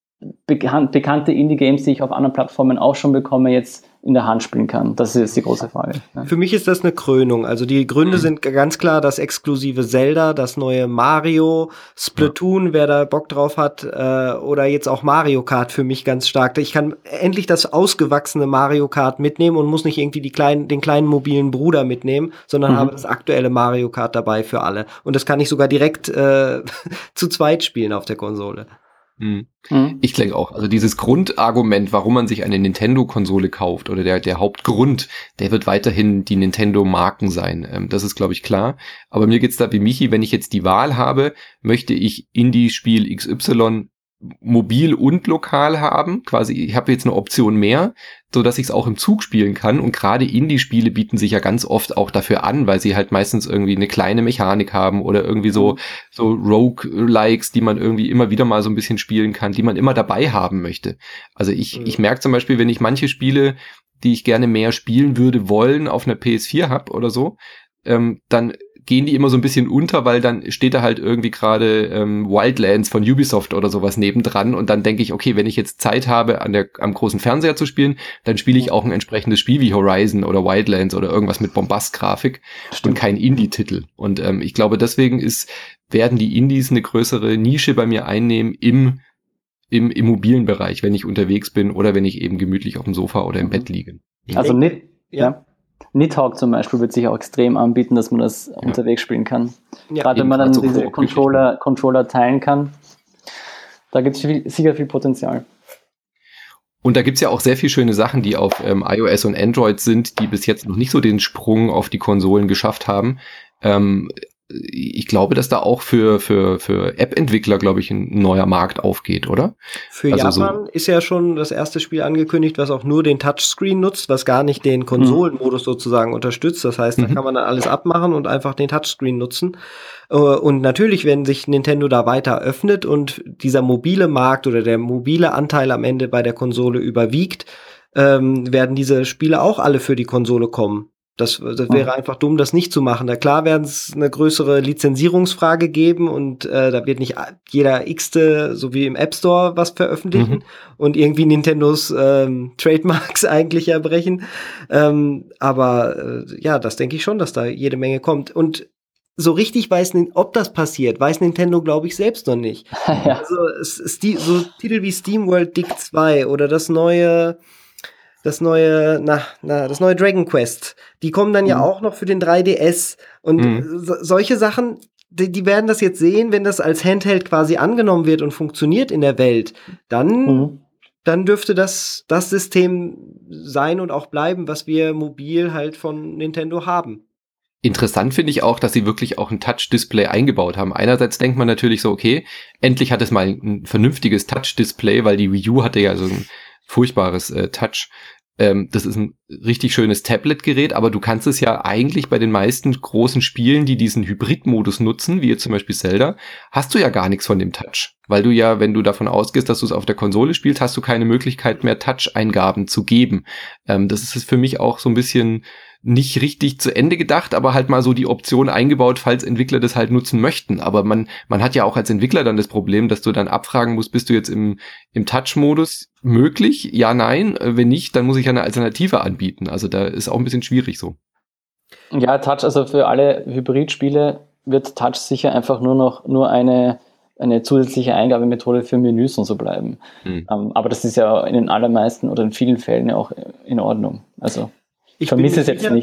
bekan- bekannte Indie-Games, die ich auf anderen Plattformen auch schon bekomme, jetzt in der Hand spielen kann? Das ist die große Frage. Ja. Für mich ist das eine Krönung. Also die Gründe mhm. sind ganz klar das exklusive Zelda, das neue Mario, Splatoon, ja. wer da Bock drauf hat, äh, oder jetzt auch Mario Kart für mich ganz stark. Ich kann endlich das ausgewachsene Mario Kart mitnehmen und muss nicht irgendwie die kleinen, den kleinen mobilen Bruder mitnehmen, sondern mhm. habe das aktuelle Mario Kart dabei für alle. Und das kann ich sogar direkt äh, zu zweit spielen auf der Konsole. Mhm. Ich denke auch, also dieses Grundargument, warum man sich eine Nintendo-Konsole kauft oder der der Hauptgrund, der wird weiterhin die Nintendo-Marken sein. Ähm, das ist, glaube ich, klar. Aber mir geht's da wie Michi, wenn ich jetzt die Wahl habe, möchte ich Indie-Spiel X Y mobil und lokal haben. Quasi, ich habe jetzt eine Option mehr, so dass ich es auch im Zug spielen kann. Und gerade Indie-Spiele bieten sich ja ganz oft auch dafür an, weil sie halt meistens irgendwie eine kleine Mechanik haben oder irgendwie so so Rogue-Likes, die man irgendwie immer wieder mal so ein bisschen spielen kann, die man immer dabei haben möchte. Also ich mhm. ich merke zum Beispiel, wenn ich manche Spiele, die ich gerne mehr spielen würde wollen, auf einer P S vier hab oder so, ähm, dann gehen die immer so ein bisschen unter, weil dann steht da halt irgendwie gerade ähm, Wildlands von Ubisoft oder sowas nebendran und dann denke ich, okay, wenn ich jetzt Zeit habe, an der am großen Fernseher zu spielen, dann spiele ich auch ein entsprechendes Spiel wie Horizon oder Wildlands oder irgendwas mit Bombast-Grafik und kein Indie-Titel. Und ähm, ich glaube, deswegen ist werden die Indies eine größere Nische bei mir einnehmen im im Immobilienbereich, wenn ich unterwegs bin oder wenn ich eben gemütlich auf dem Sofa oder im mhm. Bett liege. Also nicht, ja. ja. Nidhogg zum Beispiel wird sich auch extrem anbieten, dass man das ja. unterwegs spielen kann. Ja, gerade wenn man dann diese so Controller, Controller teilen kann. Da gibt es sicher viel Potenzial. Und da gibt's ja auch sehr viele schöne Sachen, die auf ähm, iOS und Android sind, die bis jetzt noch nicht so den Sprung auf die Konsolen geschafft haben. Ähm, ich glaube, dass da auch für für für App-Entwickler, glaube ich, ein neuer Markt aufgeht, oder? Für also Japan so ist ja schon das erste Spiel angekündigt, was auch nur den Touchscreen nutzt, was gar nicht den Konsolenmodus sozusagen unterstützt. Das heißt, da mhm. kann man dann alles abmachen und einfach den Touchscreen nutzen. Und natürlich, wenn sich Nintendo da weiter öffnet und dieser mobile Markt oder der mobile Anteil am Ende bei der Konsole überwiegt, ähm, werden diese Spiele auch alle für die Konsole kommen. Das, das wäre einfach dumm, das nicht zu machen. Da klar werden es eine größere Lizenzierungsfrage geben und äh, da wird nicht jeder X-te, so wie im App Store, was veröffentlichen mhm. und irgendwie Nintendos ähm, Trademarks eigentlich erbrechen. Ähm, aber äh, ja, das denke ich schon, dass da jede Menge kommt. Und so richtig weiß, ob das passiert, weiß Nintendo, glaube ich, selbst noch nicht. Ja. Also es, es die, so Titel wie SteamWorld Dig zwei oder das neue das neue, na, na, das neue Dragon Quest, die kommen dann mhm. ja auch noch für den drei D S und mhm. so, solche Sachen, die, die werden das jetzt sehen, wenn das als Handheld quasi angenommen wird und funktioniert in der Welt, dann, mhm. dann dürfte das das System sein und auch bleiben, was wir mobil halt von Nintendo haben. Interessant finde ich auch, dass sie wirklich auch ein Touch-Display eingebaut haben. Einerseits denkt man natürlich so, okay, endlich hat es mal ein vernünftiges Touch-Display, weil die Wii U hatte ja so ein furchtbares äh, Touch. Ähm, das ist ein richtig schönes Tablet-Gerät, aber du kannst es ja eigentlich bei den meisten großen Spielen, die diesen Hybrid-Modus nutzen, wie jetzt zum Beispiel Zelda, hast du ja gar nichts von dem Touch. Weil du ja, wenn du davon ausgehst, dass du es auf der Konsole spielst, hast du keine Möglichkeit mehr, Touch-Eingaben zu geben. Ähm, das ist für mich auch so ein bisschen nicht richtig zu Ende gedacht, aber halt mal so die Option eingebaut, falls Entwickler das halt nutzen möchten. Aber man man hat ja auch als Entwickler dann das Problem, dass du dann abfragen musst, bist du jetzt im im Touch-Modus möglich? Ja, nein. Wenn nicht, dann muss ich eine Alternative anbieten. Also da ist auch ein bisschen schwierig so. Ja, Touch, also für alle Hybrid-Spiele wird Touch sicher einfach nur noch nur eine eine zusätzliche Eingabemethode für Menüs und so bleiben. Hm. Um, aber das ist ja in den allermeisten oder in vielen Fällen ja auch in Ordnung. Also ich vermisse es jetzt sicher, nicht.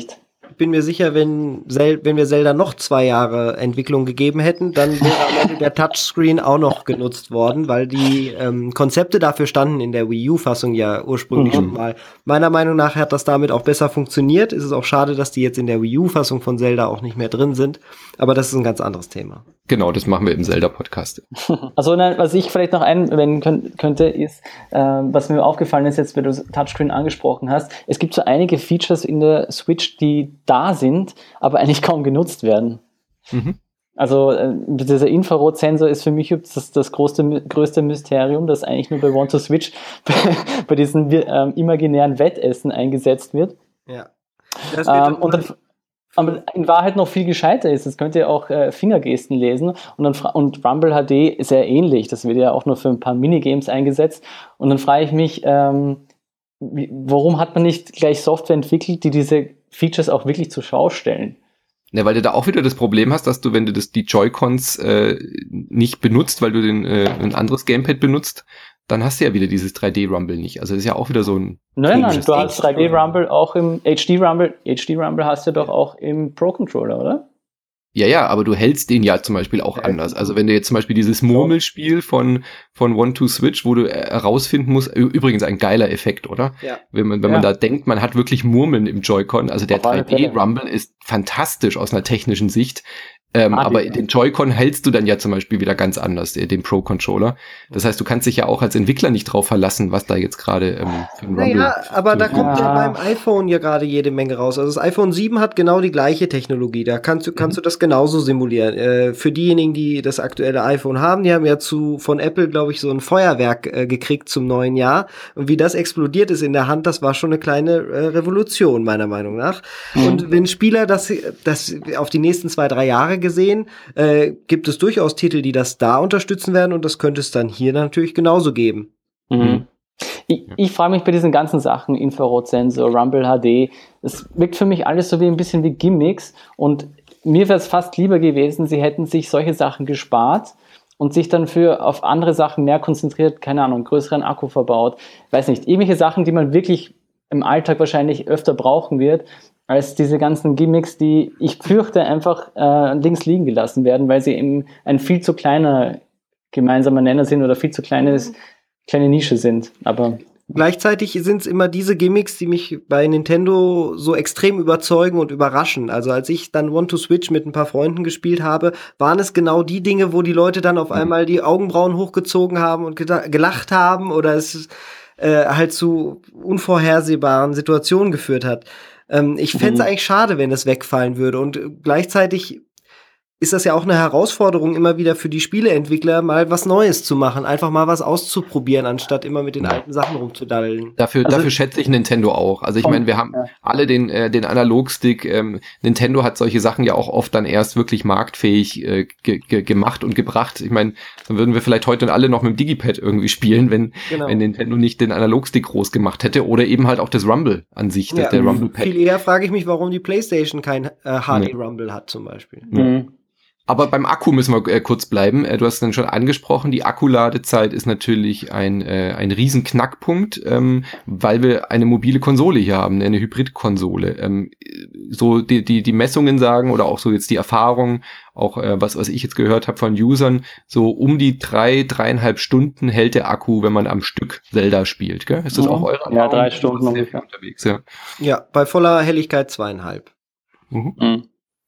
bin mir sicher, wenn, Zel- wenn wir Zelda noch zwei Jahre Entwicklung gegeben hätten, dann wäre am Ende der Touchscreen auch noch genutzt worden, weil die ähm, Konzepte dafür standen in der Wii U-Fassung ja ursprünglich Mhm. schon mal. Meiner Meinung nach hat das damit auch besser funktioniert. Es ist auch schade, dass die jetzt in der Wii U-Fassung von Zelda auch nicht mehr drin sind. Aber das ist ein ganz anderes Thema. Genau, das machen wir im Zelda-Podcast. Also nein, was ich vielleicht noch einwenden könnt, könnte, ist, äh, was mir aufgefallen ist, jetzt, wenn du Touchscreen angesprochen hast, es gibt so einige Features in der Switch, die da sind, aber eigentlich kaum genutzt werden. Mhm. Also äh, dieser Infrarotsensor ist für mich das, das größte, größte Mysterium, das eigentlich nur bei One to Switch bei, bei diesen ähm, imaginären Wettessen eingesetzt wird. Ja. Das wird Ähm, und dann, aber in Wahrheit noch viel gescheiter ist. Das könnt ihr auch äh, Fingergesten lesen. Und, dann fra- und Rumble H D ist sehr ähnlich. Das wird ja auch nur für ein paar Minigames eingesetzt. Und dann frage ich mich, ähm, wie, warum hat man nicht gleich Software entwickelt, die diese Features auch wirklich zur Schau stellen? Ja, weil du da auch wieder das Problem hast, dass du, wenn du das, die Joy-Cons äh, nicht benutzt, weil du den, äh, ein anderes Gamepad benutzt, dann hast du ja wieder dieses drei D-Rumble nicht. Also das ist ja auch wieder so ein Nein, nein, komisches du Ding. hast drei D-Rumble auch im H D-Rumble. H D-Rumble hast du doch auch im Pro-Controller, oder? Ja, ja, aber du hältst den ja zum Beispiel auch Ja. anders. Also wenn du jetzt zum Beispiel dieses Murmelspiel von von One to Switch, wo du herausfinden musst, ü- übrigens ein geiler Effekt, oder? Ja. Wenn man wenn Ja. man da denkt, man hat wirklich Murmeln im Joy-Con. Also der Auf alle Fälle. drei D-Rumble ist fantastisch aus einer technischen Sicht. Ähm, Ah, aber die- den Joy-Con hältst du dann ja zum Beispiel wieder ganz anders, äh, den Pro-Controller. Das heißt, du kannst dich ja auch als Entwickler nicht drauf verlassen, was da jetzt gerade ähm, für ein Rumble. Naja, aber da zu- kommt ja Ja. beim iPhone ja gerade jede Menge raus. Also das iPhone sieben hat genau die gleiche Technologie. Da kannst du, kannst du das genauso simulieren. Äh, für diejenigen, die das aktuelle iPhone haben, die haben ja zu von Apple, glaube ich, so ein Feuerwerk äh, gekriegt zum neuen Jahr. Und wie das explodiert ist in der Hand, das war schon eine kleine äh, Revolution, meiner Meinung nach. Mhm. Und wenn Spieler das, das auf die nächsten zwei, drei Jahre gesehen, äh, gibt es durchaus Titel, die das da unterstützen werden. Und das könnte es dann hier natürlich genauso geben. Mhm. Ich, ich frage mich bei diesen ganzen Sachen, Infrarotsensor, Rumble H D, es wirkt für mich alles so wie ein bisschen wie Gimmicks und mir wäre es fast lieber gewesen, sie hätten sich solche Sachen gespart und sich dann für auf andere Sachen mehr konzentriert, keine Ahnung, größeren Akku verbaut, weiß nicht, irgendwelche Sachen, die man wirklich im Alltag wahrscheinlich öfter brauchen wird, als diese ganzen Gimmicks, die ich fürchte einfach äh, links liegen gelassen werden, weil sie eben ein viel zu kleiner gemeinsamer Nenner sind oder viel zu kleines kleine Nische sind, aber Gleichzeitig sind es immer diese Gimmicks, die mich bei Nintendo so extrem überzeugen und überraschen. Also als ich dann One to Switch mit ein paar Freunden gespielt habe, waren es genau die Dinge, wo die Leute dann auf einmal die Augenbrauen hochgezogen haben und geda- gelacht haben oder es äh, halt zu unvorhersehbaren Situationen geführt hat. Ähm, ich fände es Mhm. eigentlich schade, wenn es wegfallen würde. Und äh, gleichzeitig ist das ja auch eine Herausforderung immer wieder für die Spieleentwickler, mal was Neues zu machen, einfach mal was auszuprobieren, anstatt immer mit den alten Sachen rumzudaddeln. Dafür, Also- dafür schätze ich Nintendo auch. Also ich Vom- meine, wir haben ja. alle den, äh, den Analogstick. Ähm, Nintendo hat solche Sachen ja auch oft dann erst wirklich marktfähig äh, ge ge gemacht und gebracht. Ich meine, dann würden wir vielleicht heute alle noch mit dem Digipad irgendwie spielen, wenn, Genau. wenn Nintendo nicht den Analogstick groß gemacht hätte oder eben halt auch das Rumble an sich, das, Ja, der Rumble Pad. Viel eher frage ich mich, warum die PlayStation kein äh, H D Rumble hat zum Beispiel. Mhm. Aber beim Akku müssen wir äh, kurz bleiben. Äh, du hast dann schon angesprochen, die Akkuladezeit ist natürlich ein, äh, ein riesen Knackpunkt, ähm, weil wir eine mobile Konsole hier haben, eine Hybridkonsole. Ähm, so die, die, die Messungen sagen oder auch so jetzt die Erfahrung, auch äh, was, was ich jetzt gehört habe von Usern, so um die drei, dreieinhalb Stunden hält der Akku, wenn man am Stück Zelda spielt. Gell? Ist das Mhm. auch eure Ja, Erfahrung? drei Du warst Stunden sehr viel ungefähr. unterwegs, ja. Ja, bei voller Helligkeit zweieinhalb. Mhm. Mhm.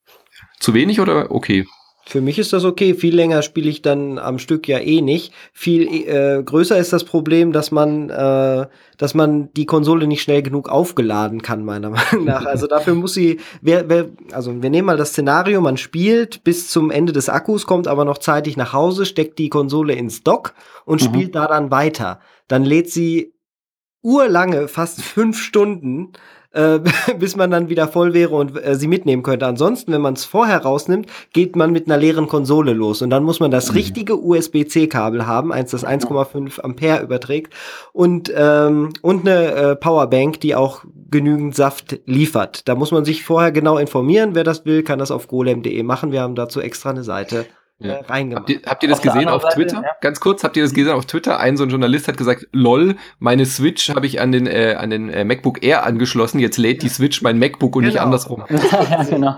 Zu wenig oder okay? Für mich ist das okay. Viel länger spiele ich dann am Stück ja eh nicht. Viel äh, größer ist das Problem, dass man, äh, dass man die Konsole nicht schnell genug aufgeladen kann, meiner Meinung nach. Also dafür muss sie, wer, wer, also wir nehmen mal das Szenario, man spielt bis zum Ende des Akkus, kommt aber noch zeitig nach Hause, steckt die Konsole ins Dock und Mhm. spielt da dann weiter. Dann lädt sie urlange, fast fünf Stunden, äh, bis man dann wieder voll wäre und äh, sie mitnehmen könnte. Ansonsten, wenn man es vorher rausnimmt, geht man mit einer leeren Konsole los und dann muss man das richtige U S B C Kabel haben, eins das eins Komma fünf Ampere überträgt und ähm, und eine äh, Powerbank, die auch genügend Saft liefert. Da muss man sich vorher genau informieren. Wer das will, kann das auf golem punkt de machen. Wir haben dazu extra eine Seite. äh, reingemacht. Habt ihr, habt ihr das Auf der gesehen auf anderen Twitter? Seite, ja. Ganz kurz, habt ihr das gesehen auf Twitter? Ein so ein Journalist hat gesagt, lol, meine Switch habe ich an den äh, an den äh, MacBook Air angeschlossen, jetzt lädt die Switch mein MacBook und nicht Genau. andersrum. ja, genau.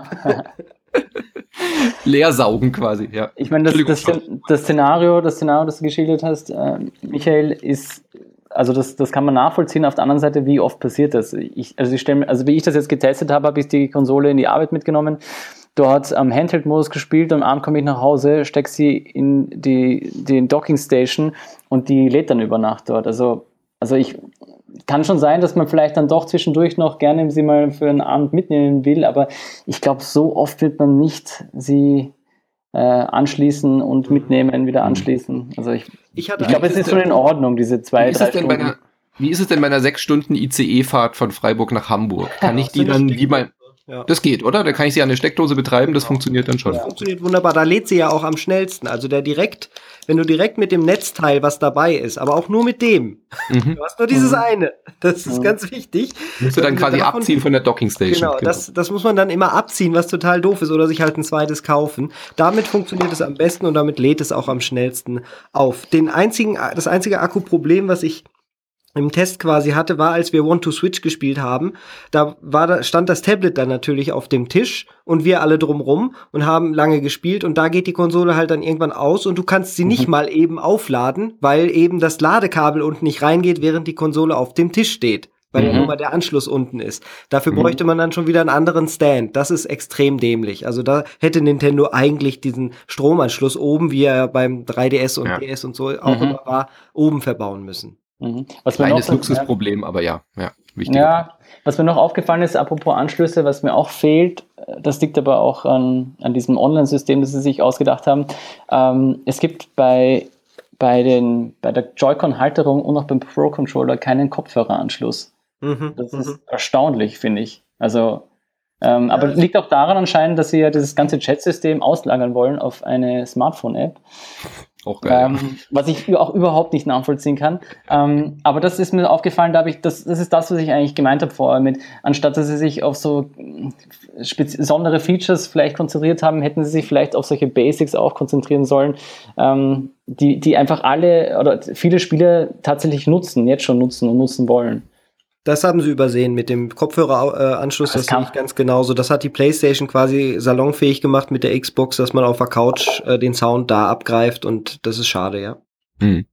Leersaugen quasi, ja. Ich meine, das, das, Entschuldigung. das Szenario, das Szenario, das du geschildert hast, äh, Michael, ist, also das, das kann man nachvollziehen. Auf der anderen Seite, wie oft passiert das? Ich, also, ich stell, also wie ich das jetzt getestet habe, habe ich die Konsole in die Arbeit mitgenommen, dort am Handheld-Modus gespielt und am Abend komme ich nach Hause, stecke sie in die, die Docking Station und die lädt dann über Nacht dort. Also, also ich kann schon sein, dass man vielleicht dann doch zwischendurch noch gerne sie mal für einen Abend mitnehmen will, aber ich glaube, so oft wird man nicht sie äh, anschließen und mitnehmen, wieder anschließen. Also ich, Ich, ich glaube, es ist schon in Ordnung, diese zwei, Wie ist drei es denn Stunden. bei einer, wie ist es denn bei einer sechs Stunden I C E-Fahrt von Freiburg nach Hamburg? Kann ich die dann wie mein... Ja. Das geht, oder? Da kann ich sie an eine Steckdose betreiben, das Genau. funktioniert dann schon. Das funktioniert wunderbar. Da lädt sie ja auch am schnellsten. Also der direkt, wenn du direkt mit dem Netzteil, was dabei ist, aber auch nur mit dem. Mhm. Du hast nur dieses Mhm. eine. Das ist Mhm. ganz wichtig. Musst du dann Wenn quasi davon- abziehen von der Docking Station. Genau, das, das muss man dann immer abziehen, was total doof ist, oder sich halt ein zweites kaufen. Damit funktioniert es am besten und damit lädt es auch am schnellsten auf. Den einzigen, das einzige Akkuproblem, was ich im Test quasi hatte, war, als wir One-to-Switch gespielt haben, da war da, stand das Tablet dann natürlich auf dem Tisch und wir alle drumrum und haben lange gespielt und da geht die Konsole halt dann irgendwann aus und du kannst sie nicht mal eben aufladen, weil eben das Ladekabel unten nicht reingeht, während die Konsole auf dem Tisch steht, weil ja Mhm. nur mal der Anschluss unten ist. Dafür Mhm. bräuchte man dann schon wieder einen anderen Stand. Das ist extrem dämlich. Also da hätte Nintendo eigentlich diesen Stromanschluss oben, wie er beim drei D S und Ja. D S und so auch Mhm. immer war, oben verbauen müssen. Mhm. Was mir Kleines noch- Luxusproblem, aber ja, ja, wichtig. Ja, was mir noch aufgefallen ist, apropos Anschlüsse, was mir auch fehlt, das liegt aber auch an, an diesem Online-System, das sie sich ausgedacht haben. Ähm, es gibt bei, bei, den, bei der Joy-Con-Halterung und auch beim Pro-Controller keinen Kopfhöreranschluss. Mhm. Das mhm. ist erstaunlich, finde ich. Also, ähm, aber liegt auch daran anscheinend, dass sie ja dieses ganze Chat-System auslagern wollen auf eine Smartphone-App. Auch geil. Ähm, was ich auch überhaupt nicht nachvollziehen kann. Ähm, aber das ist mir aufgefallen, da habe ich, das, das ist das, was ich eigentlich gemeint habe vorher mit, anstatt dass sie sich auf so spez- besondere Features vielleicht konzentriert haben, hätten sie sich vielleicht auf solche Basics auch konzentrieren sollen, ähm, die, die einfach alle oder viele Spieler tatsächlich nutzen, jetzt schon nutzen und nutzen wollen. Das haben sie übersehen mit dem Kopfhöreranschluss. Das Das, kam- sehe ich ganz genauso. Das hat die PlayStation quasi salonfähig gemacht mit der Xbox, dass man auf der Couch äh, den Sound da abgreift und das ist schade, ja. Hm.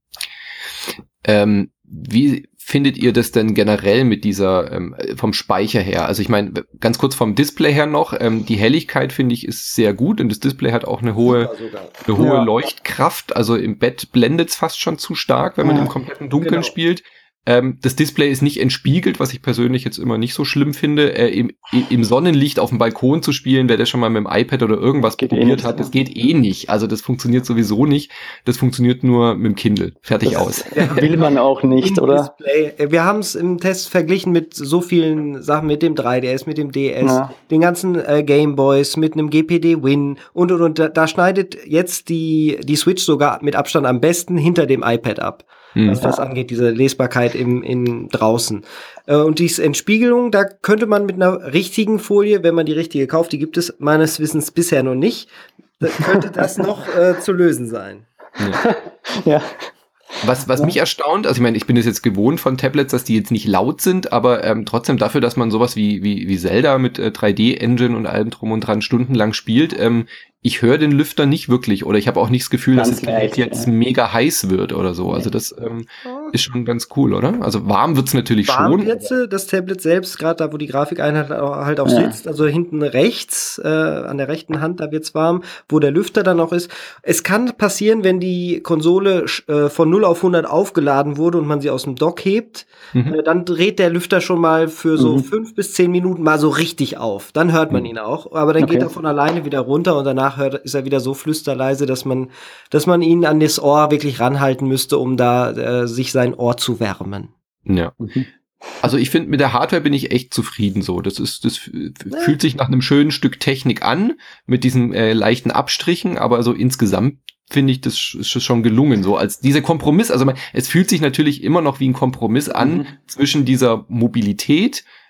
Ähm, wie findet ihr das denn generell mit dieser, ähm, vom Speicher her? Also ich meine, ganz kurz vom Display her noch, ähm, die Helligkeit finde ich ist sehr gut und das Display hat auch eine hohe, Super sogar. eine hohe Ja. Leuchtkraft. Also im Bett blendet es fast schon zu stark, wenn man Ja. im kompletten Dunkeln Genau. spielt. Ähm, das Display ist nicht entspiegelt, was ich persönlich jetzt immer nicht so schlimm finde. Äh, im, Im Sonnenlicht auf dem Balkon zu spielen, wer das schon mal mit dem iPad oder irgendwas Geht eh probiert nicht, hat, ja. das geht eh nicht. Also das funktioniert sowieso nicht. Das funktioniert nur mit dem Kindle. Fertig Das aus. will man auch nicht, Im oder? Display. Äh, Wir haben es im Test verglichen mit so vielen Sachen, mit dem drei D S, mit dem D S, Ja. den ganzen äh, Gameboys, mit einem G P D Win und und und. Da, da schneidet jetzt die, die Switch sogar mit Abstand am besten hinter dem iPad ab. Hm. Was das angeht, diese Lesbarkeit im, in draußen. Äh, und diese Entspiegelung, da könnte man mit einer richtigen Folie, wenn man die richtige kauft, die gibt es meines Wissens bisher noch nicht, da könnte das noch äh, zu lösen sein. Ja. Ja. Was, was mich erstaunt, also ich meine, ich bin es jetzt gewohnt von Tablets, dass die jetzt nicht laut sind, aber ähm, trotzdem dafür, dass man sowas wie wie, wie Zelda mit äh, drei D-Engine und allem drum und dran stundenlang spielt, ähm, ich höre den Lüfter nicht wirklich oder ich habe auch nicht das Gefühl, Ganz dass das Gerät leicht, jetzt ja. mega heiß wird oder so. Also das ähm, ist schon ganz cool, oder? Also warm wird's natürlich Warm schon. jetzt äh, das Tablet selbst, gerade da, wo die Grafikeinheit auch- halt auch Ja. sitzt, also hinten rechts, äh, an der rechten Hand, da wird's warm, wo der Lüfter dann noch ist. Es kann passieren, wenn die Konsole sch- äh, von null auf hundert aufgeladen wurde und man sie aus dem Dock hebt, Mhm. äh, dann dreht der Lüfter schon mal für so Mhm. fünf bis zehn Minuten mal so richtig auf. Dann hört man Mhm. ihn auch, aber dann geht Okay. er von alleine wieder runter und danach hört, ist er wieder so flüsterleise, dass man, dass man ihn an das Ohr wirklich ranhalten müsste, um da äh, sich sein Ohr zu wärmen. Ja. Mhm. Also ich finde, mit der Hardware bin ich echt zufrieden so. Das ist, das f- f- fühlt sich nach einem schönen Stück Technik an, mit diesen äh, leichten Abstrichen, aber so insgesamt finde ich, das sch- ist schon gelungen, so als dieser Kompromiss. Also man, es fühlt sich natürlich immer noch wie ein Kompromiss an Mhm. zwischen dieser Mobilität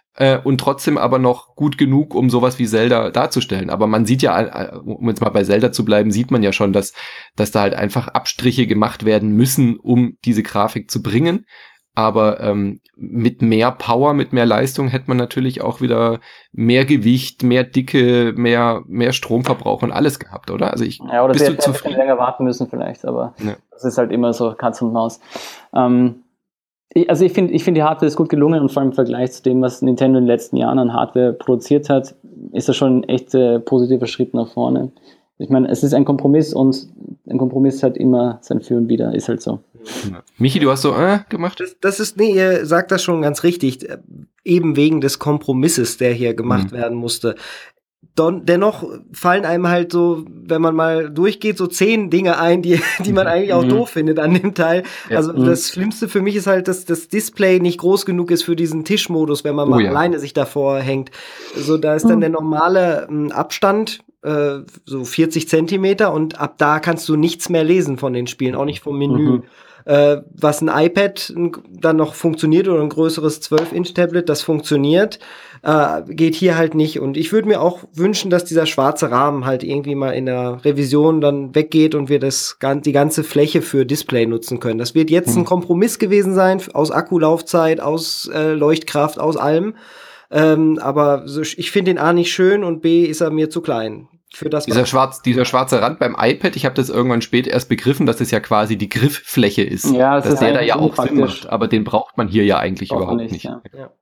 äh, und trotzdem aber noch gut genug, um sowas wie Zelda darzustellen. Aber man sieht ja, um jetzt mal bei Zelda zu bleiben, sieht man ja schon, dass, dass da halt einfach Abstriche gemacht werden müssen, um diese Grafik zu bringen. Aber ähm, mit mehr Power, mit mehr Leistung hätte man natürlich auch wieder mehr Gewicht, mehr Dicke, mehr mehr Stromverbrauch und alles gehabt, oder? Also ich ja, oder bist sie du hätten ein bisschen länger warten müssen vielleicht, aber ja. Das ist halt immer so Katz und Maus. Ähm, ich, also ich finde, ich finde die Hardware ist gut gelungen und vor allem im Vergleich zu dem, was Nintendo in den letzten Jahren an Hardware produziert hat, ist das schon ein echt äh, positiver Schritt nach vorne. Ich meine, es ist ein Kompromiss und ein Kompromiss hat immer sein Für und Wider, ist halt so. Ja. Michi, du hast so äh, gemacht? Das, das ist, nee, ihr sagt das schon ganz richtig, eben wegen des Kompromisses, der hier gemacht mhm. werden musste. Don, dennoch fallen einem halt so, wenn man mal durchgeht, so zehn Dinge ein, die, die man eigentlich auch mhm. doof findet an dem Teil. Ja. Also mhm. das Schlimmste für mich ist halt, dass das Display nicht groß genug ist für diesen Tischmodus, wenn man oh, mal ja. alleine sich davor hängt. So, da ist dann mhm. der normale m, Abstand, äh, so vierzig Zentimeter und ab da kannst du nichts mehr lesen von den Spielen, auch nicht vom Menü. Mhm. Äh, was ein iPad dann noch funktioniert oder ein größeres zwölf Inch Tablet, das funktioniert, äh, geht hier halt nicht. Und ich würde mir auch wünschen, dass dieser schwarze Rahmen halt irgendwie mal in der Revision dann weggeht und wir das die ganze Fläche für Display nutzen können. Das wird jetzt hm. ein Kompromiss gewesen sein, aus Akkulaufzeit, aus äh, Leuchtkraft, aus allem. Ähm, aber so, ich finde den A nicht schön und B ist er mir zu klein. Für das dieser, schwarz, dieser schwarze Rand beim iPad, ich habe das irgendwann spät erst begriffen, dass es ja quasi die Grifffläche ist. Ja, das dass ist der da ja auch Sinn macht, aber den braucht man hier ja eigentlich braucht überhaupt nicht. nicht. Ja. Ja.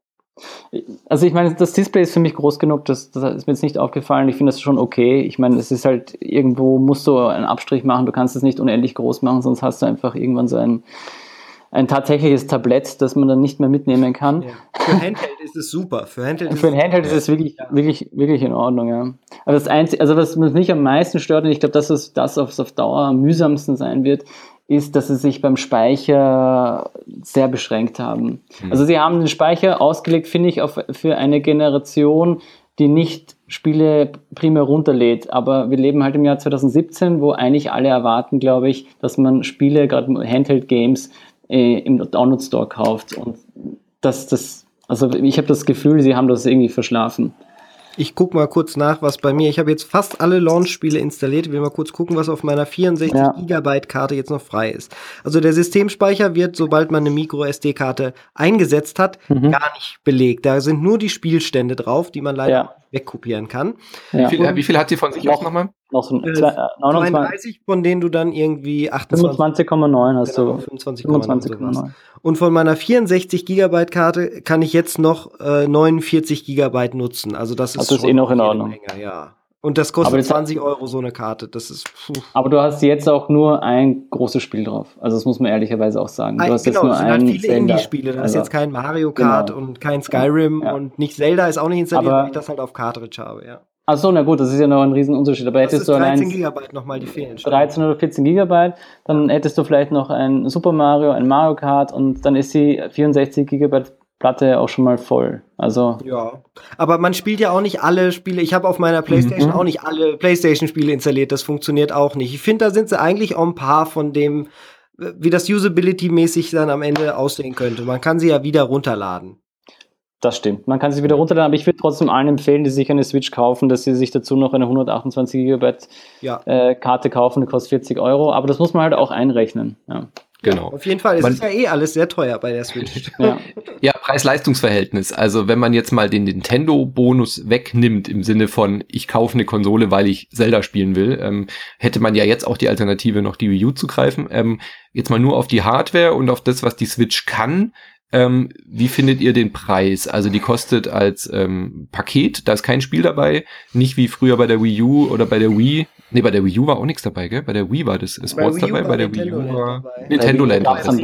Also ich meine, das Display ist für mich groß genug, das, das ist mir jetzt nicht aufgefallen, ich finde das schon okay. Ich meine, es ist halt, irgendwo musst du einen Abstrich machen, du kannst es nicht unendlich groß machen, sonst hast du einfach irgendwann so ein ein tatsächliches Tablett, das man dann nicht mehr mitnehmen kann. Ja. Für Handheld ist es super. Für Handheld ist, Für ein Handheld ist es wirklich, ja. wirklich, wirklich in Ordnung, ja. Aber das Einzige, also was mich am meisten stört, und ich glaube, dass es das auf, auf Dauer am mühsamsten sein wird, ist, dass sie sich beim Speicher sehr beschränkt haben. Mhm. Also sie haben den Speicher ausgelegt, finde ich, auf, für eine Generation, die nicht Spiele primär runterlädt. Aber wir leben halt im Jahr zwanzig siebzehn, wo eigentlich alle erwarten, glaube ich, dass man Spiele, gerade Handheld-Games, im Download Store kauft und das, das, also ich habe das Gefühl, sie haben das irgendwie verschlafen. Ich guck mal kurz nach, was bei mir, ich habe jetzt fast alle Launch-Spiele installiert, ich will mal kurz gucken, was auf meiner vierundsechzig Gigabyte Karte jetzt noch frei ist. Also der Systemspeicher wird, sobald man eine Micro-S D-Karte eingesetzt hat, mhm. gar nicht belegt. Da sind nur die Spielstände drauf, die man leider ja. wegkopieren kann. Ja. Wie, viel, wie viel hat sie von sich aus nochmal? Noch so äh, zweiunddreißig, von denen du dann irgendwie achtundzwanzig fünfundzwanzig Komma neun hast genau, du. fünfundzwanzig Komma neun Und von meiner vierundsechzig Gigabyte Karte kann ich jetzt noch äh, neunundvierzig Gigabyte nutzen. Also das ist, also ist eh noch in Ordnung. Menge, ja. Und das kostet zwanzig Euro so eine Karte. Das ist. Puh. Aber du hast jetzt auch nur ein großes Spiel drauf. Also das muss man ehrlicherweise auch sagen. Du ein, hast genau, jetzt nur das sind ein halt viele Indie-Spiele. Das also, ist jetzt kein Mario Kart genau. und kein Skyrim ja. und nicht Zelda ist auch nicht installiert, aber weil ich das halt auf Cartridge habe, ja. Ach so, na gut, das ist ja noch ein Riesenunterschied. Aber das hättest ist du dreizehn Gigabyte nochmal, die fehlen. dreizehn oder vierzehn Gigabyte, dann hättest du vielleicht noch ein Super Mario, ein Mario Kart und dann ist die vierundsechzig Gigabyte Platte auch schon mal voll. Also ja, aber man spielt ja auch nicht alle Spiele. Ich habe auf meiner PlayStation mhm. auch nicht alle PlayStation-Spiele installiert. Das funktioniert auch nicht. Ich finde, da sind sie eigentlich on par von dem, wie das Usability-mäßig dann am Ende aussehen könnte. Man kann sie ja wieder runterladen. Das stimmt. Man kann sie wieder runterladen, aber ich würde trotzdem allen empfehlen, die sich eine Switch kaufen, dass sie sich dazu noch eine hundertachtundzwanzig Gigabyte ja. äh, Karte kaufen, die kostet vierzig Euro, aber das muss man halt auch einrechnen. Ja. Genau. Auf jeden Fall, es man, ist ja eh alles sehr teuer bei der Switch. Ja, ja Preis-Leistungs-Verhältnis. Also wenn man jetzt mal den Nintendo-Bonus wegnimmt, im Sinne von, ich kaufe eine Konsole, weil ich Zelda spielen will, ähm, hätte man ja jetzt auch die Alternative, noch die Wii U zu greifen. Ähm, jetzt mal nur auf die Hardware und auf das, was die Switch kann. Ähm, wie findet ihr den Preis? Also die kostet als ähm, Paket, da ist kein Spiel dabei, nicht wie früher bei der Wii U oder bei der Wii. Nee, bei der Wii U war auch nichts dabei, gell? Bei der Wii war das Sports dabei, bei der Wii U war Nintendo Land.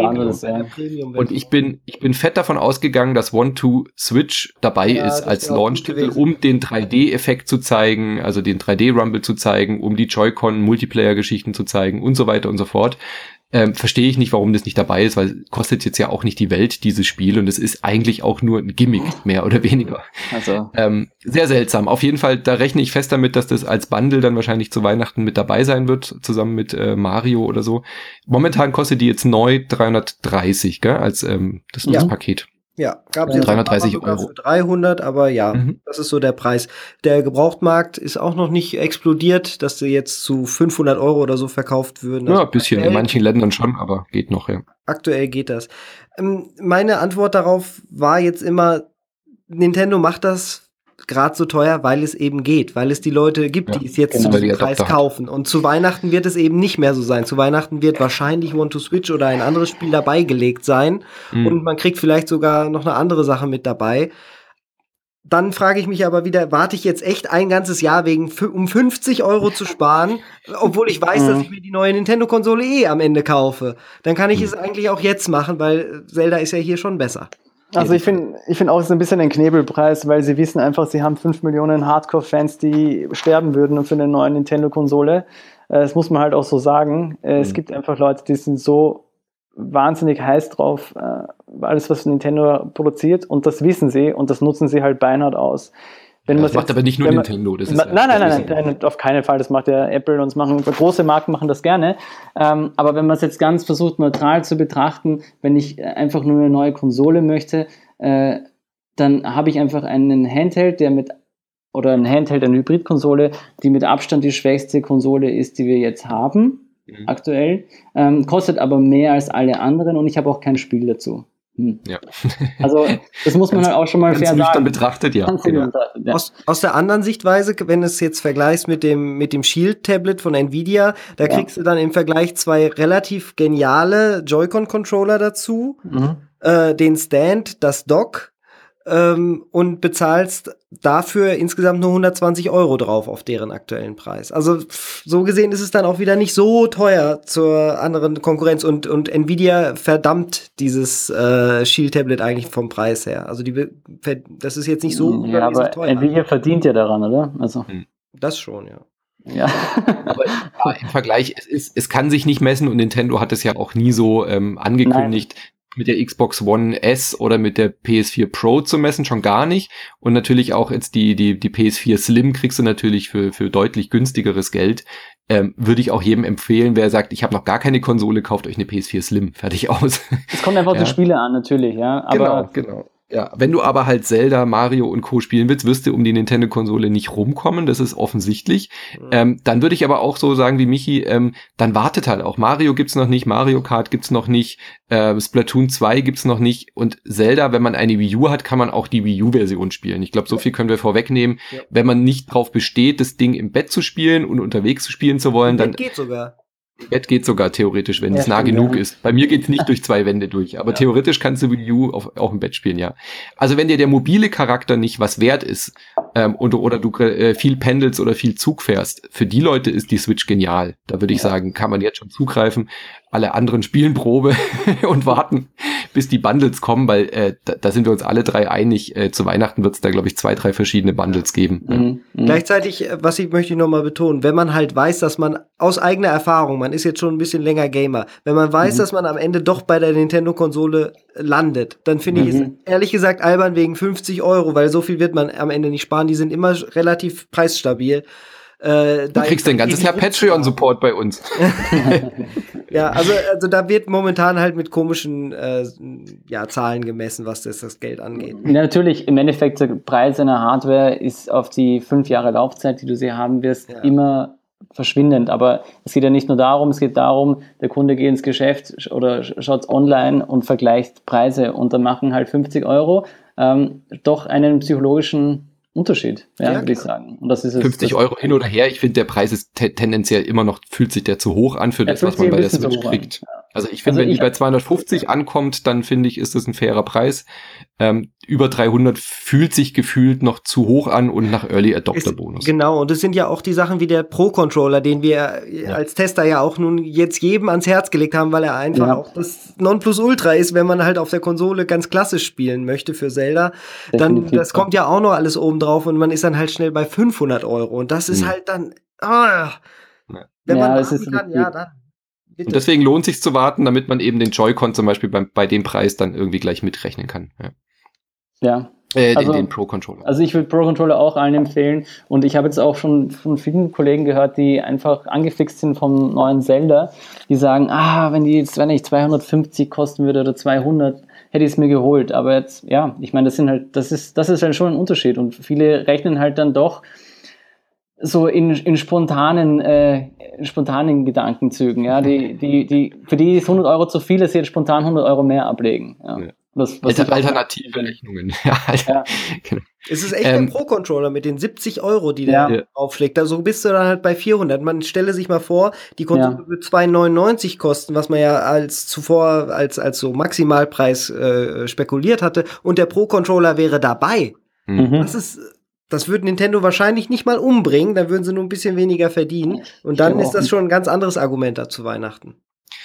Und ich bin ich bin fett davon ausgegangen, dass One Two Switch dabei ja, ist als Launch-Titel, um den drei D-Effekt zu zeigen, also den drei D-Rumble zu zeigen, um die Joy-Con-Multiplayer-Geschichten zu zeigen und so weiter und so fort. Ähm, verstehe ich nicht, warum das nicht dabei ist, weil kostet jetzt ja auch nicht die Welt, dieses Spiel, und es ist eigentlich auch nur ein Gimmick, mehr oder weniger. Also. Ähm, sehr seltsam. Auf jeden Fall, da rechne ich fest damit, dass das als Bundle dann wahrscheinlich zu Weihnachten mit dabei sein wird, zusammen mit äh, Mario oder so. Momentan kostet die jetzt neu dreihundertdreißig, gell, als ähm, das, ja. das Paket. Ja, gab es jetzt dreihundertdreißig Euro. Für dreihundert, aber ja, mhm. das ist so der Preis. Der Gebrauchtmarkt ist auch noch nicht explodiert, dass sie jetzt zu fünfhundert Euro oder so verkauft würden. Also ja, ein bisschen, aktuell, in manchen Ländern schon, aber geht noch, ja. Aktuell geht das. Ähm, meine Antwort darauf war jetzt immer, Nintendo macht das gerade so teuer, weil es eben geht, weil es die Leute gibt, ja, die es jetzt genau, zu diesem Preis kaufen. Und zu Weihnachten wird es eben nicht mehr so sein. Zu Weihnachten wird wahrscheinlich One to Switch oder ein anderes Spiel dabei gelegt sein mhm. und man kriegt vielleicht sogar noch eine andere Sache mit dabei. Dann frage ich mich aber wieder, warte ich jetzt echt ein ganzes Jahr wegen, um fünfzig Euro zu sparen, obwohl ich weiß, mhm. dass ich mir die neue Nintendo-Konsole eh am Ende kaufe. Dann kann ich mhm. es eigentlich auch jetzt machen, weil Zelda ist ja hier schon besser. Also ich finde ich finde auch, es ist ein bisschen ein Knebelpreis, weil sie wissen einfach, sie haben fünf Millionen Hardcore-Fans, die sterben würden für eine neue Nintendo-Konsole. Das muss man halt auch so sagen. Mhm. Es gibt einfach Leute, die sind so wahnsinnig heiß drauf, alles, was Nintendo produziert, und das wissen sie und das nutzen sie halt beinhart aus. Wenn das macht jetzt, aber nicht nur man, Nintendo. Das ist nein, nein, nein, nein, nein, auf keinen Fall. Das macht ja Apple, und es machen große Marken machen das gerne. Ähm, aber wenn man es jetzt ganz versucht, neutral zu betrachten, wenn ich einfach nur eine neue Konsole möchte, äh, dann habe ich einfach einen Handheld, der mit, oder ein Handheld, eine Hybridkonsole, die mit Abstand die schwächste Konsole ist, die wir jetzt haben, mhm. aktuell, ähm, kostet aber mehr als alle anderen, und ich habe auch kein Spiel dazu. Hm. Ja. Also das muss man ganz, halt auch schon mal fair sagen. Betrachtet, ja. Genau. betrachtet, ja. Aus, aus der anderen Sichtweise, wenn du es jetzt vergleichst mit dem mit dem Shield-Tablet von Nvidia, da ja. kriegst du dann im Vergleich zwei relativ geniale Joy-Con-Controller dazu, mhm. äh, den Stand, das Dock, ähm, und bezahlst dafür insgesamt nur hundertzwanzig Euro drauf auf deren aktuellen Preis. Also so gesehen ist es dann auch wieder nicht so teuer zur anderen Konkurrenz, und und Nvidia verdammt dieses äh, Shield-Tablet eigentlich vom Preis her. Also die das ist jetzt nicht so, ja, aber teuer. Nvidia verdient ja daran, oder? Also das schon, ja. Ja. Aber ja, im Vergleich, es, ist, es kann sich nicht messen, und Nintendo hat es ja auch nie so ähm, angekündigt, Nein. mit der Xbox One S oder mit der P S vier Pro zu messen, schon gar nicht. Und natürlich auch jetzt die die die P S vier Slim kriegst du natürlich für für deutlich günstigeres Geld. Ähm, würde ich auch jedem empfehlen, wer sagt, ich habe noch gar keine Konsole, kauft euch eine P S vier Slim, fertig aus. Es kommt einfach auf ja. die Spiele an, natürlich, ja. Aber genau, genau. Ja, wenn du aber halt Zelda, Mario und Co. spielen willst, wirst du um die Nintendo-Konsole nicht rumkommen, das ist offensichtlich. Mhm. Ähm, dann würde ich aber auch so sagen wie Michi, ähm, dann wartet halt auch. Mario gibt's noch nicht, Mario Kart gibt's noch nicht, äh, Splatoon zwei gibt's noch nicht, und Zelda, wenn man eine Wii U hat, kann man auch die Wii U-Version spielen. Ich glaube, so viel können wir vorwegnehmen. Ja. Wenn man nicht drauf besteht, das Ding im Bett zu spielen und unterwegs zu spielen zu wollen, dann... Das geht sogar. Bett geht sogar theoretisch, wenn ja, es nah stimmt, genug ja. ist. Bei mir geht's nicht durch zwei Wände durch, aber ja. theoretisch kannst du Wii U auf, auch im Bett spielen, ja. Also wenn dir der mobile Charakter nicht was wert ist, ähm, und, oder du äh, viel pendelst oder viel Zug fährst, für die Leute ist die Switch genial. Da würde ich ja. sagen, kann man jetzt schon zugreifen. Alle anderen spielen Probe und warten, bis die Bundles kommen, weil äh, da, da sind wir uns alle drei einig, äh, zu Weihnachten wird es da, glaube ich, zwei, drei verschiedene Bundles geben. Mhm. Mhm. Gleichzeitig, was ich möchte ich noch mal betonen, wenn man halt weiß, dass man aus eigener Erfahrung, man ist jetzt schon ein bisschen länger Gamer, wenn man weiß, mhm. dass man am Ende doch bei der Nintendo-Konsole landet, dann finde mhm. ich es ehrlich gesagt albern wegen fünfzig Euro, weil so viel wird man am Ende nicht sparen, die sind immer relativ preisstabil. Äh, du kriegst dein ganzes Jahr Patreon-Support bei uns. Ja, also, also da wird momentan halt mit komischen äh, ja, Zahlen gemessen, was das, das Geld angeht. Ja, natürlich, im Endeffekt, der Preis einer Hardware ist auf die fünf Jahre Laufzeit, die du sie haben wirst, ja. immer verschwindend. Aber es geht ja nicht nur darum, es geht darum, der Kunde geht ins Geschäft oder schaut online und vergleicht Preise, und dann machen halt fünfzig Euro ähm, doch einen psychologischen Unterschied, ja, ja würde ich sagen. Und das ist es, fünfzig Euro hin oder her. Ich finde, der Preis ist te- tendenziell immer noch, fühlt sich der zu hoch an für das, was man bei der Switch kriegt. Ja. Also ich finde, also wenn ich die bei zweihundertfünfzig ankommt, dann finde ich, ist das ein fairer Preis. Ähm, über dreihundert fühlt sich gefühlt noch zu hoch an und nach Early Adopter Bonus. Genau, und das sind ja auch die Sachen wie der Pro-Controller, den wir ja. als Tester ja auch nun jetzt jedem ans Herz gelegt haben, weil er einfach ja. auch das Nonplusultra ist, wenn man halt auf der Konsole ganz klassisch spielen möchte für Zelda. Dann, das kommt ja auch noch alles oben drauf, und man ist dann halt schnell bei fünfhundert Euro, und das ist mhm. halt dann, ah, ja. wenn ja, man warten kann, ja, dann. Bitte. Und deswegen lohnt sich zu warten, damit man eben den Joy-Con zum Beispiel bei, bei dem Preis dann irgendwie gleich mitrechnen kann. Ja. ja. Äh, also, den, den Pro-Controller. Also ich würde Pro-Controller auch allen empfehlen, und ich habe jetzt auch schon von vielen Kollegen gehört, die einfach angefixt sind vom neuen Zelda, die sagen, ah, wenn die jetzt, wenn ich zweihundertfünfzig kosten würde oder zweihundert, hätte ich es mir geholt. Aber jetzt, ja, ich meine, das sind halt, das ist, das ist halt schon ein Unterschied. Und viele rechnen halt dann doch so in, in spontanen, äh, spontanen Gedankenzügen, ja, die, die, die, für die ist hundert Euro zu viel, dass sie jetzt spontan hundert Euro mehr ablegen. Ja. Ja. Was, was Alter, alternative Rechnungen. Ja, Alter. Ja. Genau. Es ist echt Ähm, der Pro-Controller mit den siebzig Euro, die Ja. der aufschlägt. Also bist du dann halt bei vierhundert. Man stelle sich mal vor, die Konsole Ja. wird zwei neunundneunzig kosten, was man ja als zuvor als, als so Maximalpreis äh, spekuliert hatte. Und der Pro-Controller wäre dabei. Mhm. Das ist, das würde Nintendo wahrscheinlich nicht mal umbringen. Dann würden sie nur ein bisschen weniger verdienen. Und dann glaube ist auch das nicht. schon ein ganz anderes Argument da zu Weihnachten.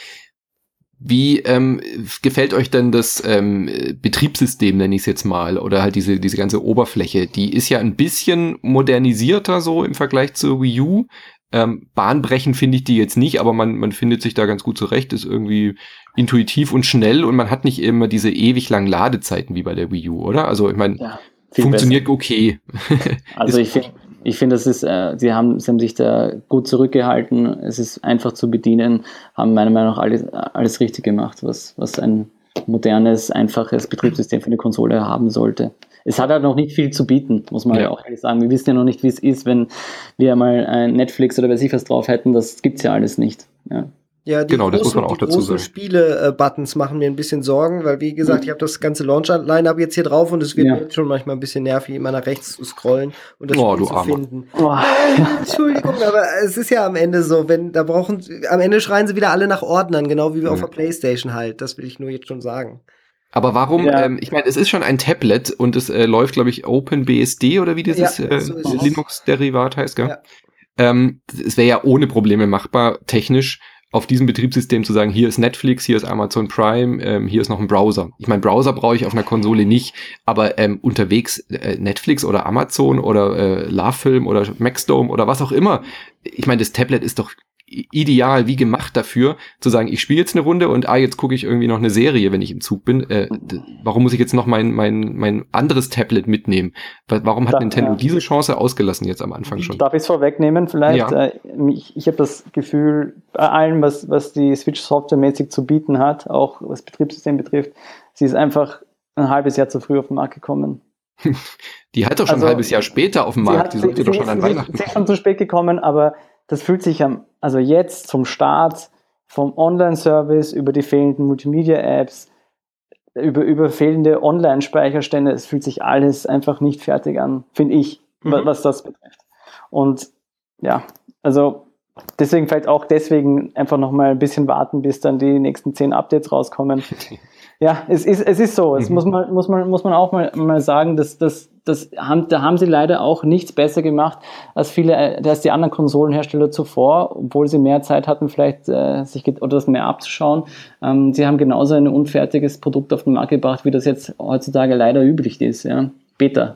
Wie ähm, gefällt euch denn das ähm, Betriebssystem, nenne ich es jetzt mal, oder halt diese diese ganze Oberfläche? Die ist ja ein bisschen modernisierter so im Vergleich zur Wii U. Ähm, bahnbrechend finde ich die jetzt nicht, aber man man findet sich da ganz gut zurecht, ist irgendwie intuitiv und schnell und man hat nicht immer diese ewig langen Ladezeiten wie bei der Wii U, oder? Also ich meine, Ja, viel funktioniert besser. okay. Also Ist- ich finde, ich finde, das ist, äh, sie haben, sie haben sich da gut zurückgehalten. Es ist einfach zu bedienen, haben meiner Meinung nach alles, alles richtig gemacht, was, was ein modernes, einfaches Betriebssystem für eine Konsole haben sollte. Es hat halt noch nicht viel zu bieten, muss man Ja. ja auch ehrlich sagen. Wir wissen ja noch nicht, wie es ist, wenn wir mal ein Netflix oder weiß ich was drauf hätten. Das gibt's ja alles nicht. Ja. Ja, die Genau, das muss großen, man auch die dazu großen sagen. Spiele-Buttons machen mir ein bisschen Sorgen, weil wie gesagt, ich habe das ganze Launch-Line-Up jetzt hier drauf und es wird Ja. jetzt schon manchmal ein bisschen nervig, immer nach rechts zu scrollen und das Oh, Spiel du zu Armer. finden. Boah. Entschuldigung, aber es ist ja am Ende so, wenn da brauchen, am Ende schreien sie wieder alle nach Ordnern, genau wie wir auf Ja. der PlayStation halt. Das will ich nur jetzt schon sagen. Aber warum, Ja. ähm, ich meine, es ist schon ein Tablet und es äh, läuft, glaube ich, OpenBSD oder wie dieses Ja, äh, so ist es. Linux-Derivat heißt, gell? Ja. Ähm, es wäre ja ohne Probleme machbar, technisch auf diesem Betriebssystem zu sagen, hier ist Netflix, hier ist Amazon Prime, ähm, hier ist noch ein Browser. Ich meine, Browser brauche ich auf einer Konsole nicht, aber ähm, unterwegs äh, Netflix oder Amazon oder äh, LoveFilm oder Maxdome oder was auch immer. Ich meine, das Tablet ist doch i- ideal, wie gemacht dafür, zu sagen, ich spiele jetzt eine Runde und ah, jetzt gucke ich irgendwie noch eine Serie, wenn ich im Zug bin. Äh, d- warum muss ich jetzt noch mein mein mein anderes Tablet mitnehmen? Wa- Warum hat Da- Nintendo ja. diese Chance ausgelassen jetzt am Anfang schon? Darf ich es vorwegnehmen vielleicht? Ja. Äh, ich ich habe das Gefühl, bei allem, was, was die Switch softwaremäßig zu bieten hat, auch was Betriebssystem betrifft, sie ist einfach ein halbes Jahr zu früh auf den Markt gekommen. Die hat doch schon Also, ein halbes Jahr später auf dem Sie Markt. hat- Die sollte sie- doch sie schon ist- an sie ist- Weihnachten. Sie ist schon zu spät gekommen, aber das fühlt sich am, also jetzt zum Start vom Online-Service über die fehlenden Multimedia-Apps, über, über fehlende Online-Speicherstände, es fühlt sich alles einfach nicht fertig an, finde ich, wa- Mhm. was das betrifft. Und ja, also deswegen vielleicht auch deswegen einfach nochmal ein bisschen warten, bis dann die nächsten zehn Updates rauskommen. Ja, es ist, es ist so. Es Mhm. muss man, muss man, muss man auch mal, mal sagen, dass, dass, dass haben, da haben sie leider auch nichts besser gemacht als viele, äh, als die anderen Konsolenhersteller zuvor, obwohl sie mehr Zeit hatten, vielleicht äh, sich get- oder das mehr abzuschauen. Ähm, sie haben genauso ein unfertiges Produkt auf den Markt gebracht, wie das jetzt heutzutage leider üblich ist. Ja, Beta.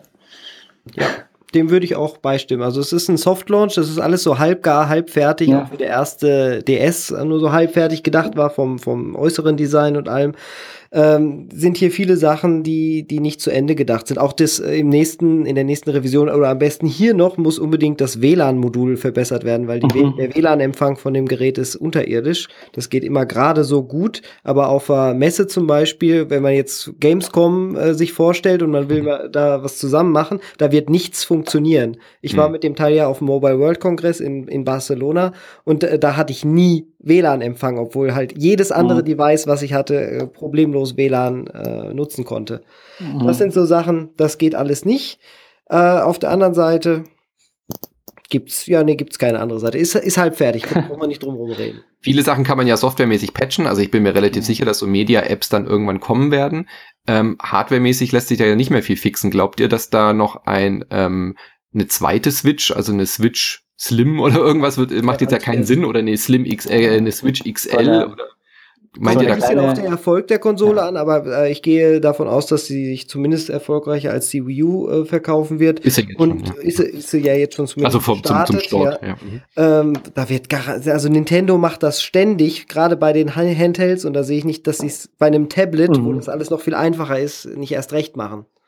Dem würde ich auch beistimmen. Also es ist ein Softlaunch, das ist alles so halbgar, halbfertig, Ja. auch wie der erste D S nur so halbfertig gedacht war vom, vom äußeren Design und allem. Ähm, sind hier viele Sachen, die, die nicht zu Ende gedacht sind. Auch das äh, im nächsten, in der nächsten Revision oder am besten hier noch muss unbedingt das W L A N-Modul verbessert werden, weil die, Mhm. der W L A N-Empfang von dem Gerät ist unterirdisch. Das geht immer gerade so gut, aber auf der Messe zum Beispiel, wenn man jetzt Gamescom äh, sich vorstellt und man will mal da was zusammen machen, da wird nichts funktionieren. Ich war Mhm. mit dem Teil ja auf dem Mobile World Congress in, in Barcelona und äh, da hatte ich nie W L A N-Empfang, obwohl halt jedes andere Mhm. Device, was ich hatte, äh, problemlos W L A N äh, nutzen konnte. Mhm. Das sind so Sachen, das geht alles nicht. Äh, auf der anderen Seite gibt's, ja, nee, gibt's keine andere Seite. Ist, ist halb fertig, da brauchen wir nicht drum rumreden. Viele Sachen kann man ja softwaremäßig patchen, also ich bin mir relativ sicher, dass so Media-Apps dann irgendwann kommen werden. Ähm, hardwaremäßig lässt sich da ja nicht mehr viel fixen. Glaubt ihr, dass da noch ein ähm, eine zweite Switch, also eine Switch Slim oder irgendwas wird, macht jetzt ja keinen Sinn, oder eine Slim X L, eine Switch X L Oder- oder meint so ihr eine da Ein bisschen kleine- auf den Erfolg der Konsole Ja. an, aber äh, ich gehe davon aus, dass sie sich zumindest erfolgreicher als die Wii U äh, verkaufen wird. ist ja jetzt Und schon, ja. ist, sie- ist sie ja jetzt schon zumindest Also vom, zum, zum gestartet, Start, ja. ja. Mhm. Ähm, da wird gar, also Nintendo macht das ständig, gerade bei den Handhelds, und da sehe ich nicht, dass sie es bei einem Tablet, Mhm. wo das alles noch viel einfacher ist, nicht erst recht machen.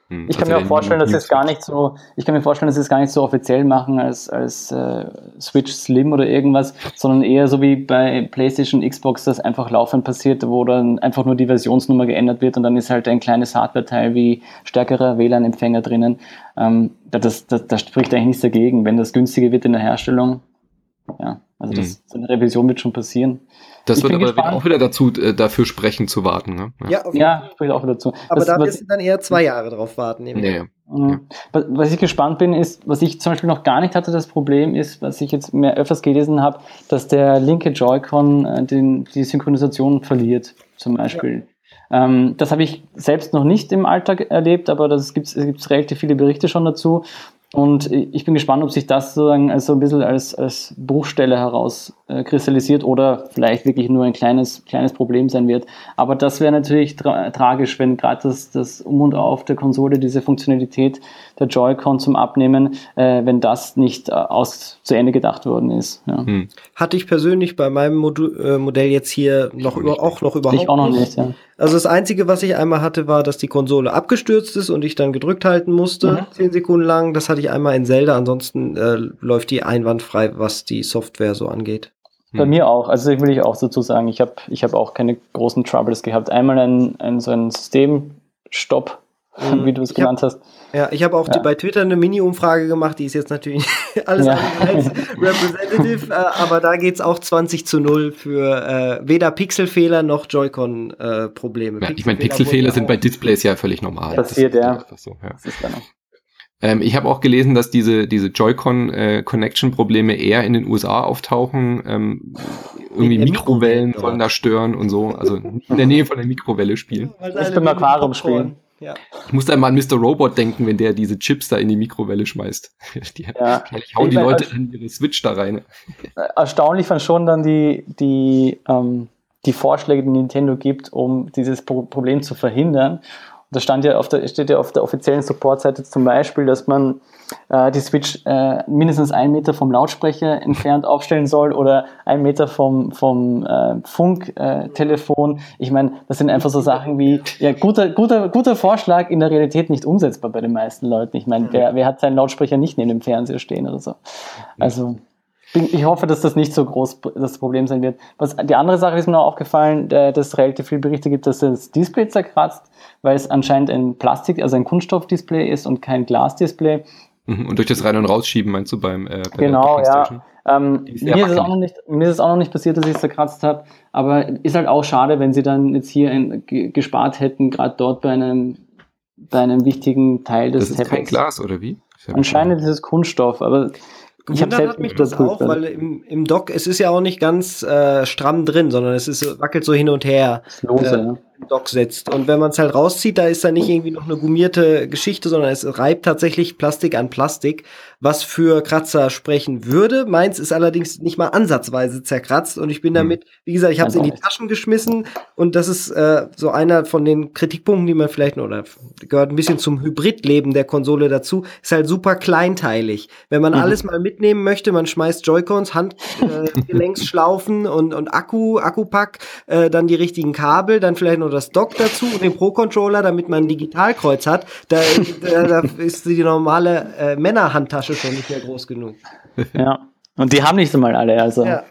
Hm, Ich kann mir auch vorstellen, dass sie es gar nicht so, ich kann mir vorstellen, dass sie es gar nicht so offiziell machen als, als äh, Switch Slim oder irgendwas, sondern eher so wie bei PlayStation, Xbox, das einfach laufend passiert, wo dann einfach nur die Versionsnummer geändert wird und dann ist halt ein kleines Hardware-Teil wie stärkerer W L A N-Empfänger drinnen. Ähm, das, das, das spricht eigentlich nichts dagegen. Wenn das günstiger wird in der Herstellung, ja, also das, hm. so eine Revision wird schon passieren. Das ich wird aber gespannt. auch wieder dazu, äh, dafür sprechen zu warten. Ne? Ja, ja, ja spricht auch wieder dazu. Aber das, da wirst du dann eher zwei Jahre drauf warten. Nee, ja. Ja. Was ich gespannt bin, ist, was ich zum Beispiel noch gar nicht hatte, das Problem ist, was ich jetzt mehr öfters gelesen habe, dass der linke Joy-Con äh, den, die Synchronisation verliert, zum Beispiel. Ja. Ähm, das habe ich selbst noch nicht im Alltag erlebt, aber das gibt's, es gibt relativ viele Berichte schon dazu. Und ich bin gespannt, ob sich das sozusagen also ein bisschen als, als Bruchstelle herauskristallisiert äh, oder vielleicht wirklich nur ein kleines, kleines Problem sein wird. Aber das wäre natürlich tra- tragisch, wenn gerade das, das Um und Auf der Konsole, diese Funktionalität der Joy-Con zum Abnehmen, äh, wenn das nicht äh, aus zu Ende gedacht worden ist. Ja. Hm. Hatte ich persönlich bei meinem Modu- äh, Modell jetzt hier noch über, auch noch überhaupt ich auch noch nicht. Ja. Also das Einzige, was ich einmal hatte, war, dass die Konsole abgestürzt ist und ich dann gedrückt halten musste, mhm. zehn Sekunden lang. Das hatte ich einmal in Zelda, ansonsten äh, läuft die einwandfrei, was die Software so angeht. Bei hm. mir auch, also will ich auch dazu sagen, ich habe ich hab auch keine großen Troubles gehabt. Einmal ein, ein so ein Systemstopp, mhm. wie du es genannt hab, hast. Ja, ich habe auch ja. die, bei Twitter eine Mini-Umfrage gemacht, die ist jetzt natürlich alles ja. als representative, äh, aber da geht's auch zwanzig zu null für äh, weder Pixelfehler noch Joy-Con-Probleme. Äh, ja, ich meine, Pixelfehler sind bei Displays ja völlig normal. Passiert, das ja. So, ja. Das ist dann auch. Ähm, ich habe auch gelesen, dass diese, diese Joy-Con-Connection-Probleme äh, eher in den U S A auftauchen. Ähm, irgendwie Mikrowellen Mikrowellen sollen da stören und so. Also nicht in der Nähe von der Mikrowelle spielen. Ich bin mal Aquarium spielen. Ja. Ich muss da mal an Mister Robot denken, wenn der diese Chips da in die Mikrowelle schmeißt. Die, ja. die hauen die meine, Leute in ihre Switch da rein. Erstaunlich fand schon dann die, die, ähm, die Vorschläge, die Nintendo gibt, um dieses Pro- Problem zu verhindern. Da stand ja auf der, steht ja auf der offiziellen Support-Seite zum Beispiel, dass man äh, die Switch äh, mindestens einen Meter vom Lautsprecher entfernt aufstellen soll oder einen Meter vom, vom äh, Funktelefon. Äh, ich meine, das sind einfach so Sachen wie, ja, guter, guter, guter Vorschlag, in der Realität nicht umsetzbar bei den meisten Leuten. Ich meine, wer, wer hat seinen Lautsprecher nicht neben dem Fernseher stehen oder so? Also, ich hoffe, dass das nicht so groß das Problem sein wird. Was, die andere Sache ist mir noch aufgefallen, dass es relativ viele Berichte gibt, dass das Display zerkratzt, weil es anscheinend ein Plastik, also ein Kunststoffdisplay ist und kein Glasdisplay. Und durch das Rein- und Rausschieben meinst du beim äh, bei Genau, ja. Ähm, ist mir, ist es auch noch nicht, mir ist es auch noch nicht passiert, dass ich es zerkratzt habe, aber ist halt auch schade, wenn sie dann jetzt hier ein, g- gespart hätten, gerade dort bei einem, bei einem wichtigen Teil des Tablets. Das ist kein Glas, oder wie? Anscheinend ist es Kunststoff, aber gewundert hat mich das auch, weil im, im Dock, es ist ja auch nicht ganz äh, stramm drin, sondern es ist, wackelt so hin und her. Lose, äh, ja. Im Dock sitzt. Und wenn man es halt rauszieht, da ist da nicht irgendwie noch eine gummierte Geschichte, sondern es reibt tatsächlich Plastik an Plastik, was für Kratzer sprechen würde. Meins ist allerdings nicht mal ansatzweise zerkratzt und ich bin damit, wie gesagt, ich habe es in die Taschen geschmissen und das ist äh, so einer von den Kritikpunkten, die man vielleicht, oder gehört ein bisschen zum Hybridleben der Konsole dazu, ist halt super kleinteilig. Wenn man mhm. alles mal mitnehmen möchte, man schmeißt Joy-Cons, Handgelenksschlaufen äh, und, und Akku, Akkupack, äh, dann die richtigen Kabel, dann vielleicht noch das Dock dazu und den Pro-Controller, damit man ein Digitalkreuz hat, da, da, da ist die normale äh, Männerhandtasche schon nicht mehr groß genug. Ja, und die haben nicht so mal alle, also. Ja.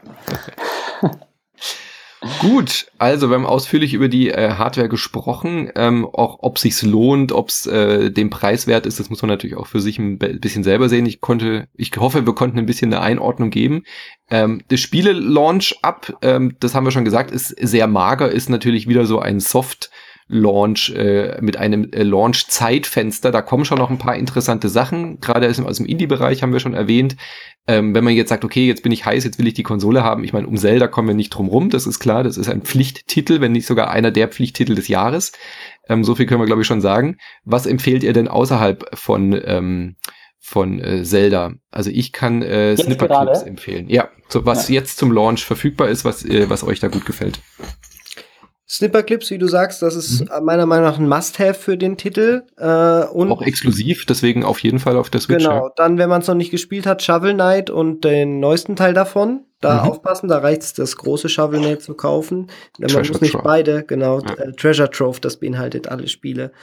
Gut, also wir haben ausführlich über die äh, Hardware gesprochen, ähm, auch ob sich's lohnt, ob's äh, dem Preis wert ist, das muss man natürlich auch für sich ein bisschen selber sehen. Ich konnte, ich hoffe, wir konnten ein bisschen eine Einordnung geben. Ähm, das Spiele-Launch-Up, ähm, das haben wir schon gesagt, ist sehr mager, ist natürlich wieder so ein Soft- Launch äh, mit einem äh, Launch-Zeitfenster. Da kommen schon noch ein paar interessante Sachen. Gerade aus dem, aus dem Indie-Bereich haben wir schon erwähnt. Ähm, wenn man jetzt sagt, okay, jetzt bin ich heiß, jetzt will ich die Konsole haben. Ich meine, um Zelda kommen wir nicht drum rum. Das ist klar. Das ist ein Pflichttitel, wenn nicht sogar einer der Pflichttitel des Jahres. Ähm, so viel können wir, glaube ich, schon sagen. Was empfehlt ihr denn außerhalb von ähm, von äh, Zelda? Also ich kann äh, Snipperclips empfehlen. Ja, so was ja. jetzt zum Launch verfügbar ist, was äh, was euch da gut gefällt. Snipperclips, wie du sagst, das ist mhm. meiner Meinung nach ein Must-Have für den Titel. Äh, und auch exklusiv, deswegen auf jeden Fall auf der Switch. Genau, ja. Dann, wenn man es noch nicht gespielt hat, Shovel Knight und den neuesten Teil davon. Da mhm. aufpassen, da reicht es, das große Shovel Knight zu kaufen. Man Treasure muss nicht Trove. beide, genau. Ja. Äh, Treasure Trove, das beinhaltet alle Spiele.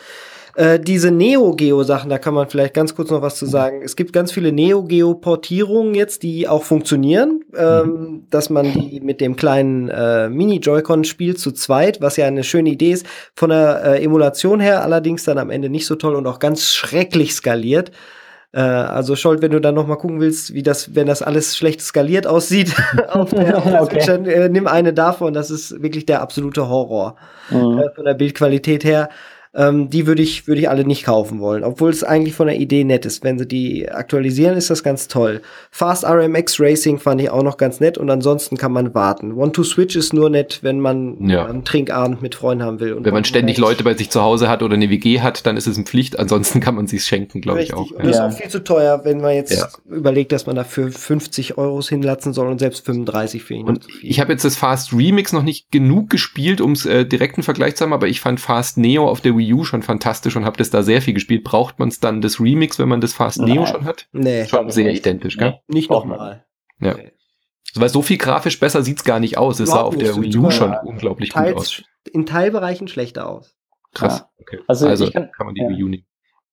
Äh, diese Neo-Geo-Sachen, da kann man vielleicht ganz kurz noch was zu sagen. Es gibt ganz viele Neo-Geo-Portierungen jetzt, die auch funktionieren, ähm, mhm. dass man die mit dem kleinen äh, Mini-Joy-Con spielt zu zweit, was ja eine schöne Idee ist. Von der äh, Emulation her allerdings dann am Ende nicht so toll und auch ganz schrecklich skaliert. Äh, also Scholt, wenn du dann noch mal gucken willst, wie das, wenn das alles schlecht skaliert aussieht, auf der, auf der okay. Switch, dann, äh, nimm eine davon. Das ist wirklich der absolute Horror mhm. äh, von der Bildqualität her. Ähm, die würde ich, würde ich alle nicht kaufen wollen, obwohl es eigentlich von der Idee nett ist. Wenn sie die aktualisieren, ist das ganz toll. Fast R M X Racing fand ich auch noch ganz nett und ansonsten kann man warten. One-to-Switch ist nur nett, wenn man ja. einen Trinkabend mit Freunden haben will. Und wenn man ständig Leute bei sich zu Hause hat oder eine W G hat, dann ist es eine Pflicht. Ansonsten kann man sie schenken, glaube ich auch. Und das ja. ist auch viel zu teuer, wenn man jetzt ja. überlegt, dass man dafür fünfzig Euros hinlatzen soll und selbst fünfunddreißig für ihn. Und ich habe jetzt das Fast Remix noch nicht genug gespielt, um es äh, direkten Vergleich zu haben, aber ich fand Fast Neo auf der Wii U schon fantastisch und habe das da sehr viel gespielt. Braucht man es dann das Remix, wenn man das Fast Nein. Neo schon hat? Nee. Schon sehr nicht. identisch, gell? Nee, nicht nochmal. Ja. Nee. Weil so viel grafisch besser sieht's gar nicht aus. Es sah auf der Wii U schon unglaublich Teils, gut aus. In Teilbereichen schlechter aus. Krass. Ja. Okay. Also, also ich kann, kann man die ja. Wii U nehmen.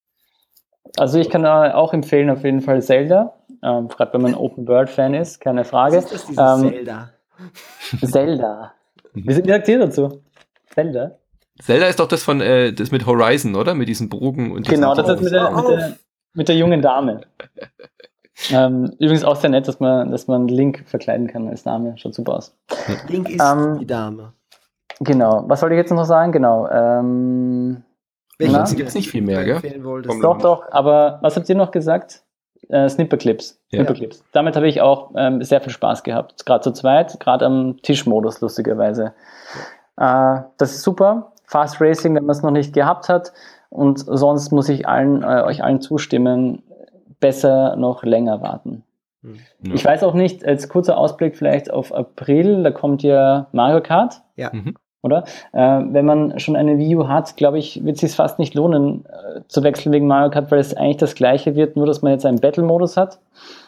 Also ich kann da auch empfehlen auf jeden Fall Zelda. Ähm, gerade wenn man Open-World-Fan ist, keine Frage. Was ist das, dieses ähm, Zelda? Zelda. Wie sagt ihr dazu? Zelda? Zelda ist doch das von äh, das mit Horizon, oder? Mit diesen Bogen und genau, das ist mit der, mit, der, mit der jungen Dame. ähm, übrigens auch sehr nett, dass man, dass man Link verkleiden kann als Dame. Schaut super aus. Link ist ähm, die Dame. Genau. Was wollte ich jetzt noch sagen? Genau. Ähm, Welches gibt es nicht viel mehr, gell? Doch, doch. Aber was habt ihr noch gesagt? Äh, Snipperclips. Ja. Snipperclips. Damit habe ich auch ähm, sehr viel Spaß gehabt. Gerade zu zweit, gerade am Tischmodus, lustigerweise. Ja. Äh, das ist super. Fast Racing, wenn man es noch nicht gehabt hat. Und sonst muss ich allen, äh, euch allen zustimmen, besser noch länger warten. Ja. Ich weiß auch nicht, als kurzer Ausblick vielleicht auf April, da kommt ja Mario Kart. Ja. Mhm. Oder? Äh, wenn man schon eine Wii U hat, glaube ich, wird es sich fast nicht lohnen, äh, zu wechseln wegen Mario Kart, weil es eigentlich das Gleiche wird, nur dass man jetzt einen Battle-Modus hat.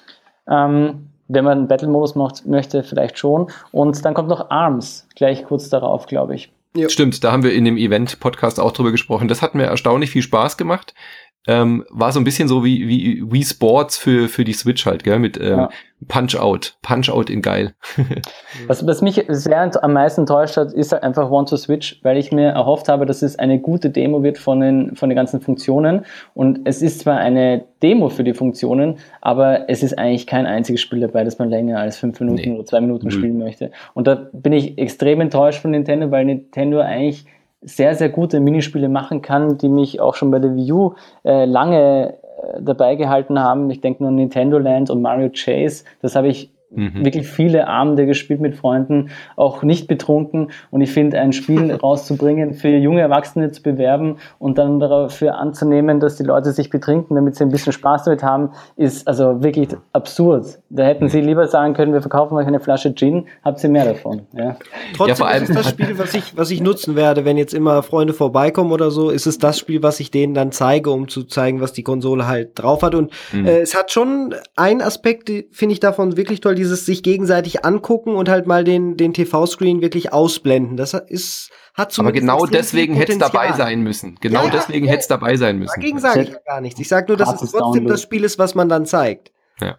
Ähm, wenn man einen Battle-Modus macht, möchte, vielleicht schon. Und dann kommt noch ARMS, gleich kurz darauf, glaube ich. Ja. Stimmt, da haben wir in dem Event-Podcast auch drüber gesprochen. Das hat mir erstaunlich viel Spaß gemacht. Ähm, war so ein bisschen so wie, wie Wii Sports für, für die Switch halt, gell, mit ähm, ja. Punch-Out. Punch-Out in geil. was, was mich sehr am meisten enttäuscht hat, ist halt einfach One-to-Switch, weil ich mir erhofft habe, dass es eine gute Demo wird von den, von den ganzen Funktionen. Und es ist zwar eine Demo für die Funktionen, aber es ist eigentlich kein einziges Spiel dabei, das man länger als fünf Minuten nee. oder zwei Minuten mhm. spielen möchte. Und da bin ich extrem enttäuscht von Nintendo, weil Nintendo eigentlich sehr, sehr gute Minispiele machen kann, die mich auch schon bei der Wii U äh, lange äh, dabei gehalten haben. Ich denke nur an Nintendo Land und Mario Chase. Das habe ich mhm. wirklich viele Abende gespielt mit Freunden, auch nicht betrunken. Und ich finde, ein Spiel rauszubringen, für junge Erwachsene zu bewerben und dann dafür anzunehmen, dass die Leute sich betrinken, damit sie ein bisschen Spaß damit haben, ist also wirklich absurd. Da hätten sie lieber sagen können, wir verkaufen euch eine Flasche Gin, habt ihr mehr davon. Ja. Trotzdem ja, vor allem ist das Spiel, was ich, was ich nutzen werde, wenn jetzt immer Freunde vorbeikommen oder so, ist es das Spiel, was ich denen dann zeige, um zu zeigen, was die Konsole halt drauf hat. Und mhm. äh, es hat schon einen Aspekt, finde ich davon wirklich toll, dieses sich gegenseitig angucken und halt mal den, den T V-Screen wirklich ausblenden. Das ist, hat Aber genau deswegen hätte es dabei sein müssen. Genau ja, deswegen ja, hätte es dabei sein müssen. Dagegen sage ich ja gar nichts. Ich sage nur, dass es trotzdem das Spiel ist, was man dann zeigt. Ja.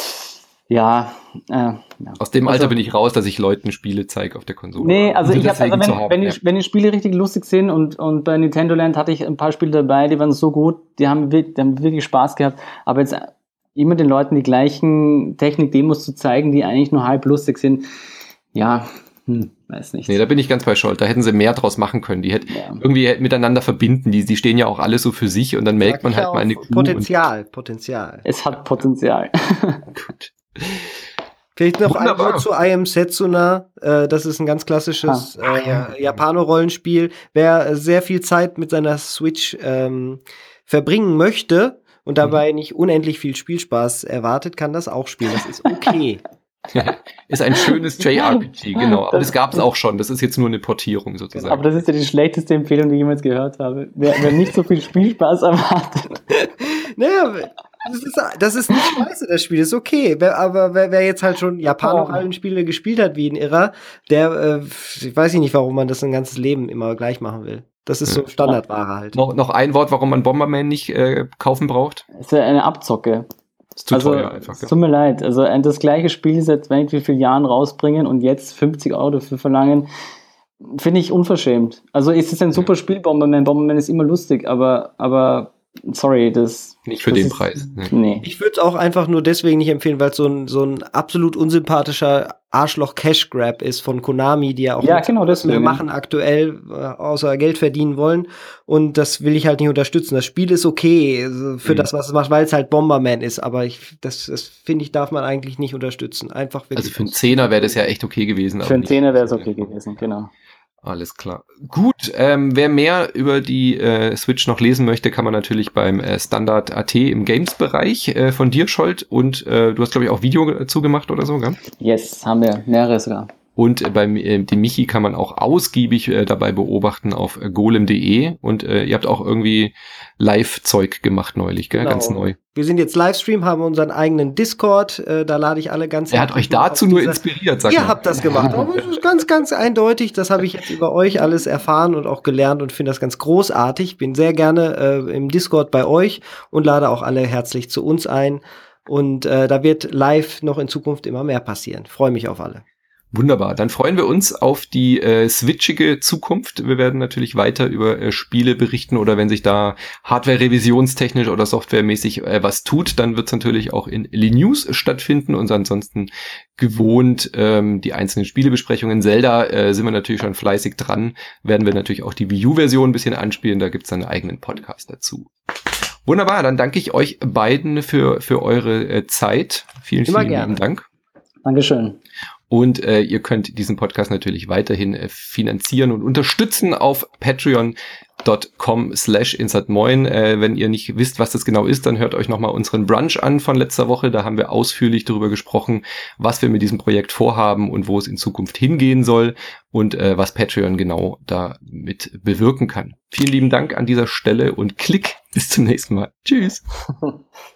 Ja, äh, ja. Aus dem Alter also, bin ich raus, dass ich Leuten Spiele zeige auf der Konsole. Nee, also ich habe, also wenn, haben, wenn, ja. die, wenn die Spiele richtig lustig sind und, und bei Nintendo Land hatte ich ein paar Spiele dabei, die waren so gut, die haben, die haben wirklich Spaß gehabt, aber jetzt immer den Leuten die gleichen Technik-Demos zu zeigen, die eigentlich nur halb lustig sind, ja, hm, weiß nicht. Nee, da bin ich ganz bei Scholt. Da hätten sie mehr draus machen können. Die hätten ja. irgendwie miteinander verbinden. Die, die stehen ja auch alle so für sich und dann melkt man halt mal eine Kuh. Potenzial, Potenzial. Es hat Potenzial. Gut. Vielleicht noch ein Wort zu I Am Setsuna. Äh, das ist ein ganz klassisches ah. äh, Japano-Rollenspiel. Wer sehr viel Zeit mit seiner Switch ähm, verbringen möchte und dabei mhm. nicht unendlich viel Spielspaß erwartet, kann das auch spielen. Das ist okay. Ist ein schönes J R P G, genau. Aber das, das gab es auch schon. Das ist jetzt nur eine Portierung sozusagen. Aber das ist ja die schlechteste Empfehlung, die ich jemals gehört habe. Wer, wer nicht so viel Spielspaß erwartet. Naja, das ist, das ist nicht scheiße, das Spiel. Ist okay. Wer, aber wer, wer jetzt halt schon Japano-Rollenspiele gespielt hat wie ein Irrer, der, äh, ich weiß nicht, warum man das ein ganzes Leben immer gleich machen will. Das ist so Standardware halt. Noch, noch ein Wort, warum man Bomberman nicht äh, kaufen braucht? Es ist ja eine Abzocke. Ist zu also, teuer einfach. Es tut mir leid. Also das gleiche Spiel seit wie vielen Jahren rausbringen und jetzt fünfzig Euro dafür verlangen, finde ich unverschämt. Also es ist ein super Spiel, Bomberman. Bomberman ist immer lustig, aber, aber sorry, das... Nicht für das den ist, Preis. Nee. Nee. Ich würde es auch einfach nur deswegen nicht empfehlen, weil es so ein, so ein absolut unsympathischer Arschloch-Cash-Grab ist von Konami, die ja auch ja, nichts genau, mehr machen aktuell, äh, außer Geld verdienen wollen. Und das will ich halt nicht unterstützen. Das Spiel ist okay also für mhm. das, was es macht, weil es halt Bomberman ist. Aber ich, das, das finde ich, darf man eigentlich nicht unterstützen. Einfach also für einen Zehner wäre das ja echt okay gewesen. Für einen Zehner wäre es okay gewesen, genau. Alles klar. Gut, ähm, wer mehr über die äh, Switch noch lesen möchte, kann man natürlich beim äh, Standard punkt at im Games-Bereich äh, von dir, Scholt. Und äh, du hast, glaube ich, auch Video dazu gemacht oder so, gell? Yes, haben wir. Mehrere sogar. Und äh, beim äh, dem Michi kann man auch ausgiebig äh, dabei beobachten auf äh, golem punkt de. Und äh, ihr habt auch irgendwie Live-Zeug gemacht neulich, gell? Genau. Ganz neu. Wir sind jetzt Livestream, haben unseren eigenen Discord, äh, da lade ich alle ganz... Er hat euch dazu nur inspiriert, sagt Ihr man. habt das gemacht, aber das ist ganz, ganz eindeutig, das habe ich jetzt über euch alles erfahren und auch gelernt und finde das ganz großartig. Bin sehr gerne äh, im Discord bei euch und lade auch alle herzlich zu uns ein und äh, da wird live noch in Zukunft immer mehr passieren. Freue mich auf alle. Wunderbar, dann freuen wir uns auf die äh, switchige Zukunft. Wir werden natürlich weiter über äh, Spiele berichten oder wenn sich da Hardware-revisionstechnisch oder softwaremäßig äh, was tut, dann wird es natürlich auch in Ellie News stattfinden und ansonsten gewohnt ähm, die einzelnen Spielebesprechungen. Zelda äh, sind wir natürlich schon fleißig dran, werden wir natürlich auch die Wii U-Version ein bisschen anspielen, da gibt's dann einen eigenen Podcast dazu. Wunderbar, dann danke ich euch beiden für, für eure äh, Zeit. Vielen, Immer vielen gerne. lieben Dank. Dankeschön. Und äh, ihr könnt diesen Podcast natürlich weiterhin äh, finanzieren und unterstützen auf patreon dot com slash insert moin. Äh, wenn ihr nicht wisst, was das genau ist, dann hört euch nochmal unseren Brunch an von letzter Woche. Da haben wir ausführlich darüber gesprochen, was wir mit diesem Projekt vorhaben und wo es in Zukunft hingehen soll und äh, was Patreon genau damit bewirken kann. Vielen lieben Dank an dieser Stelle und Klick. Bis zum nächsten Mal. Tschüss.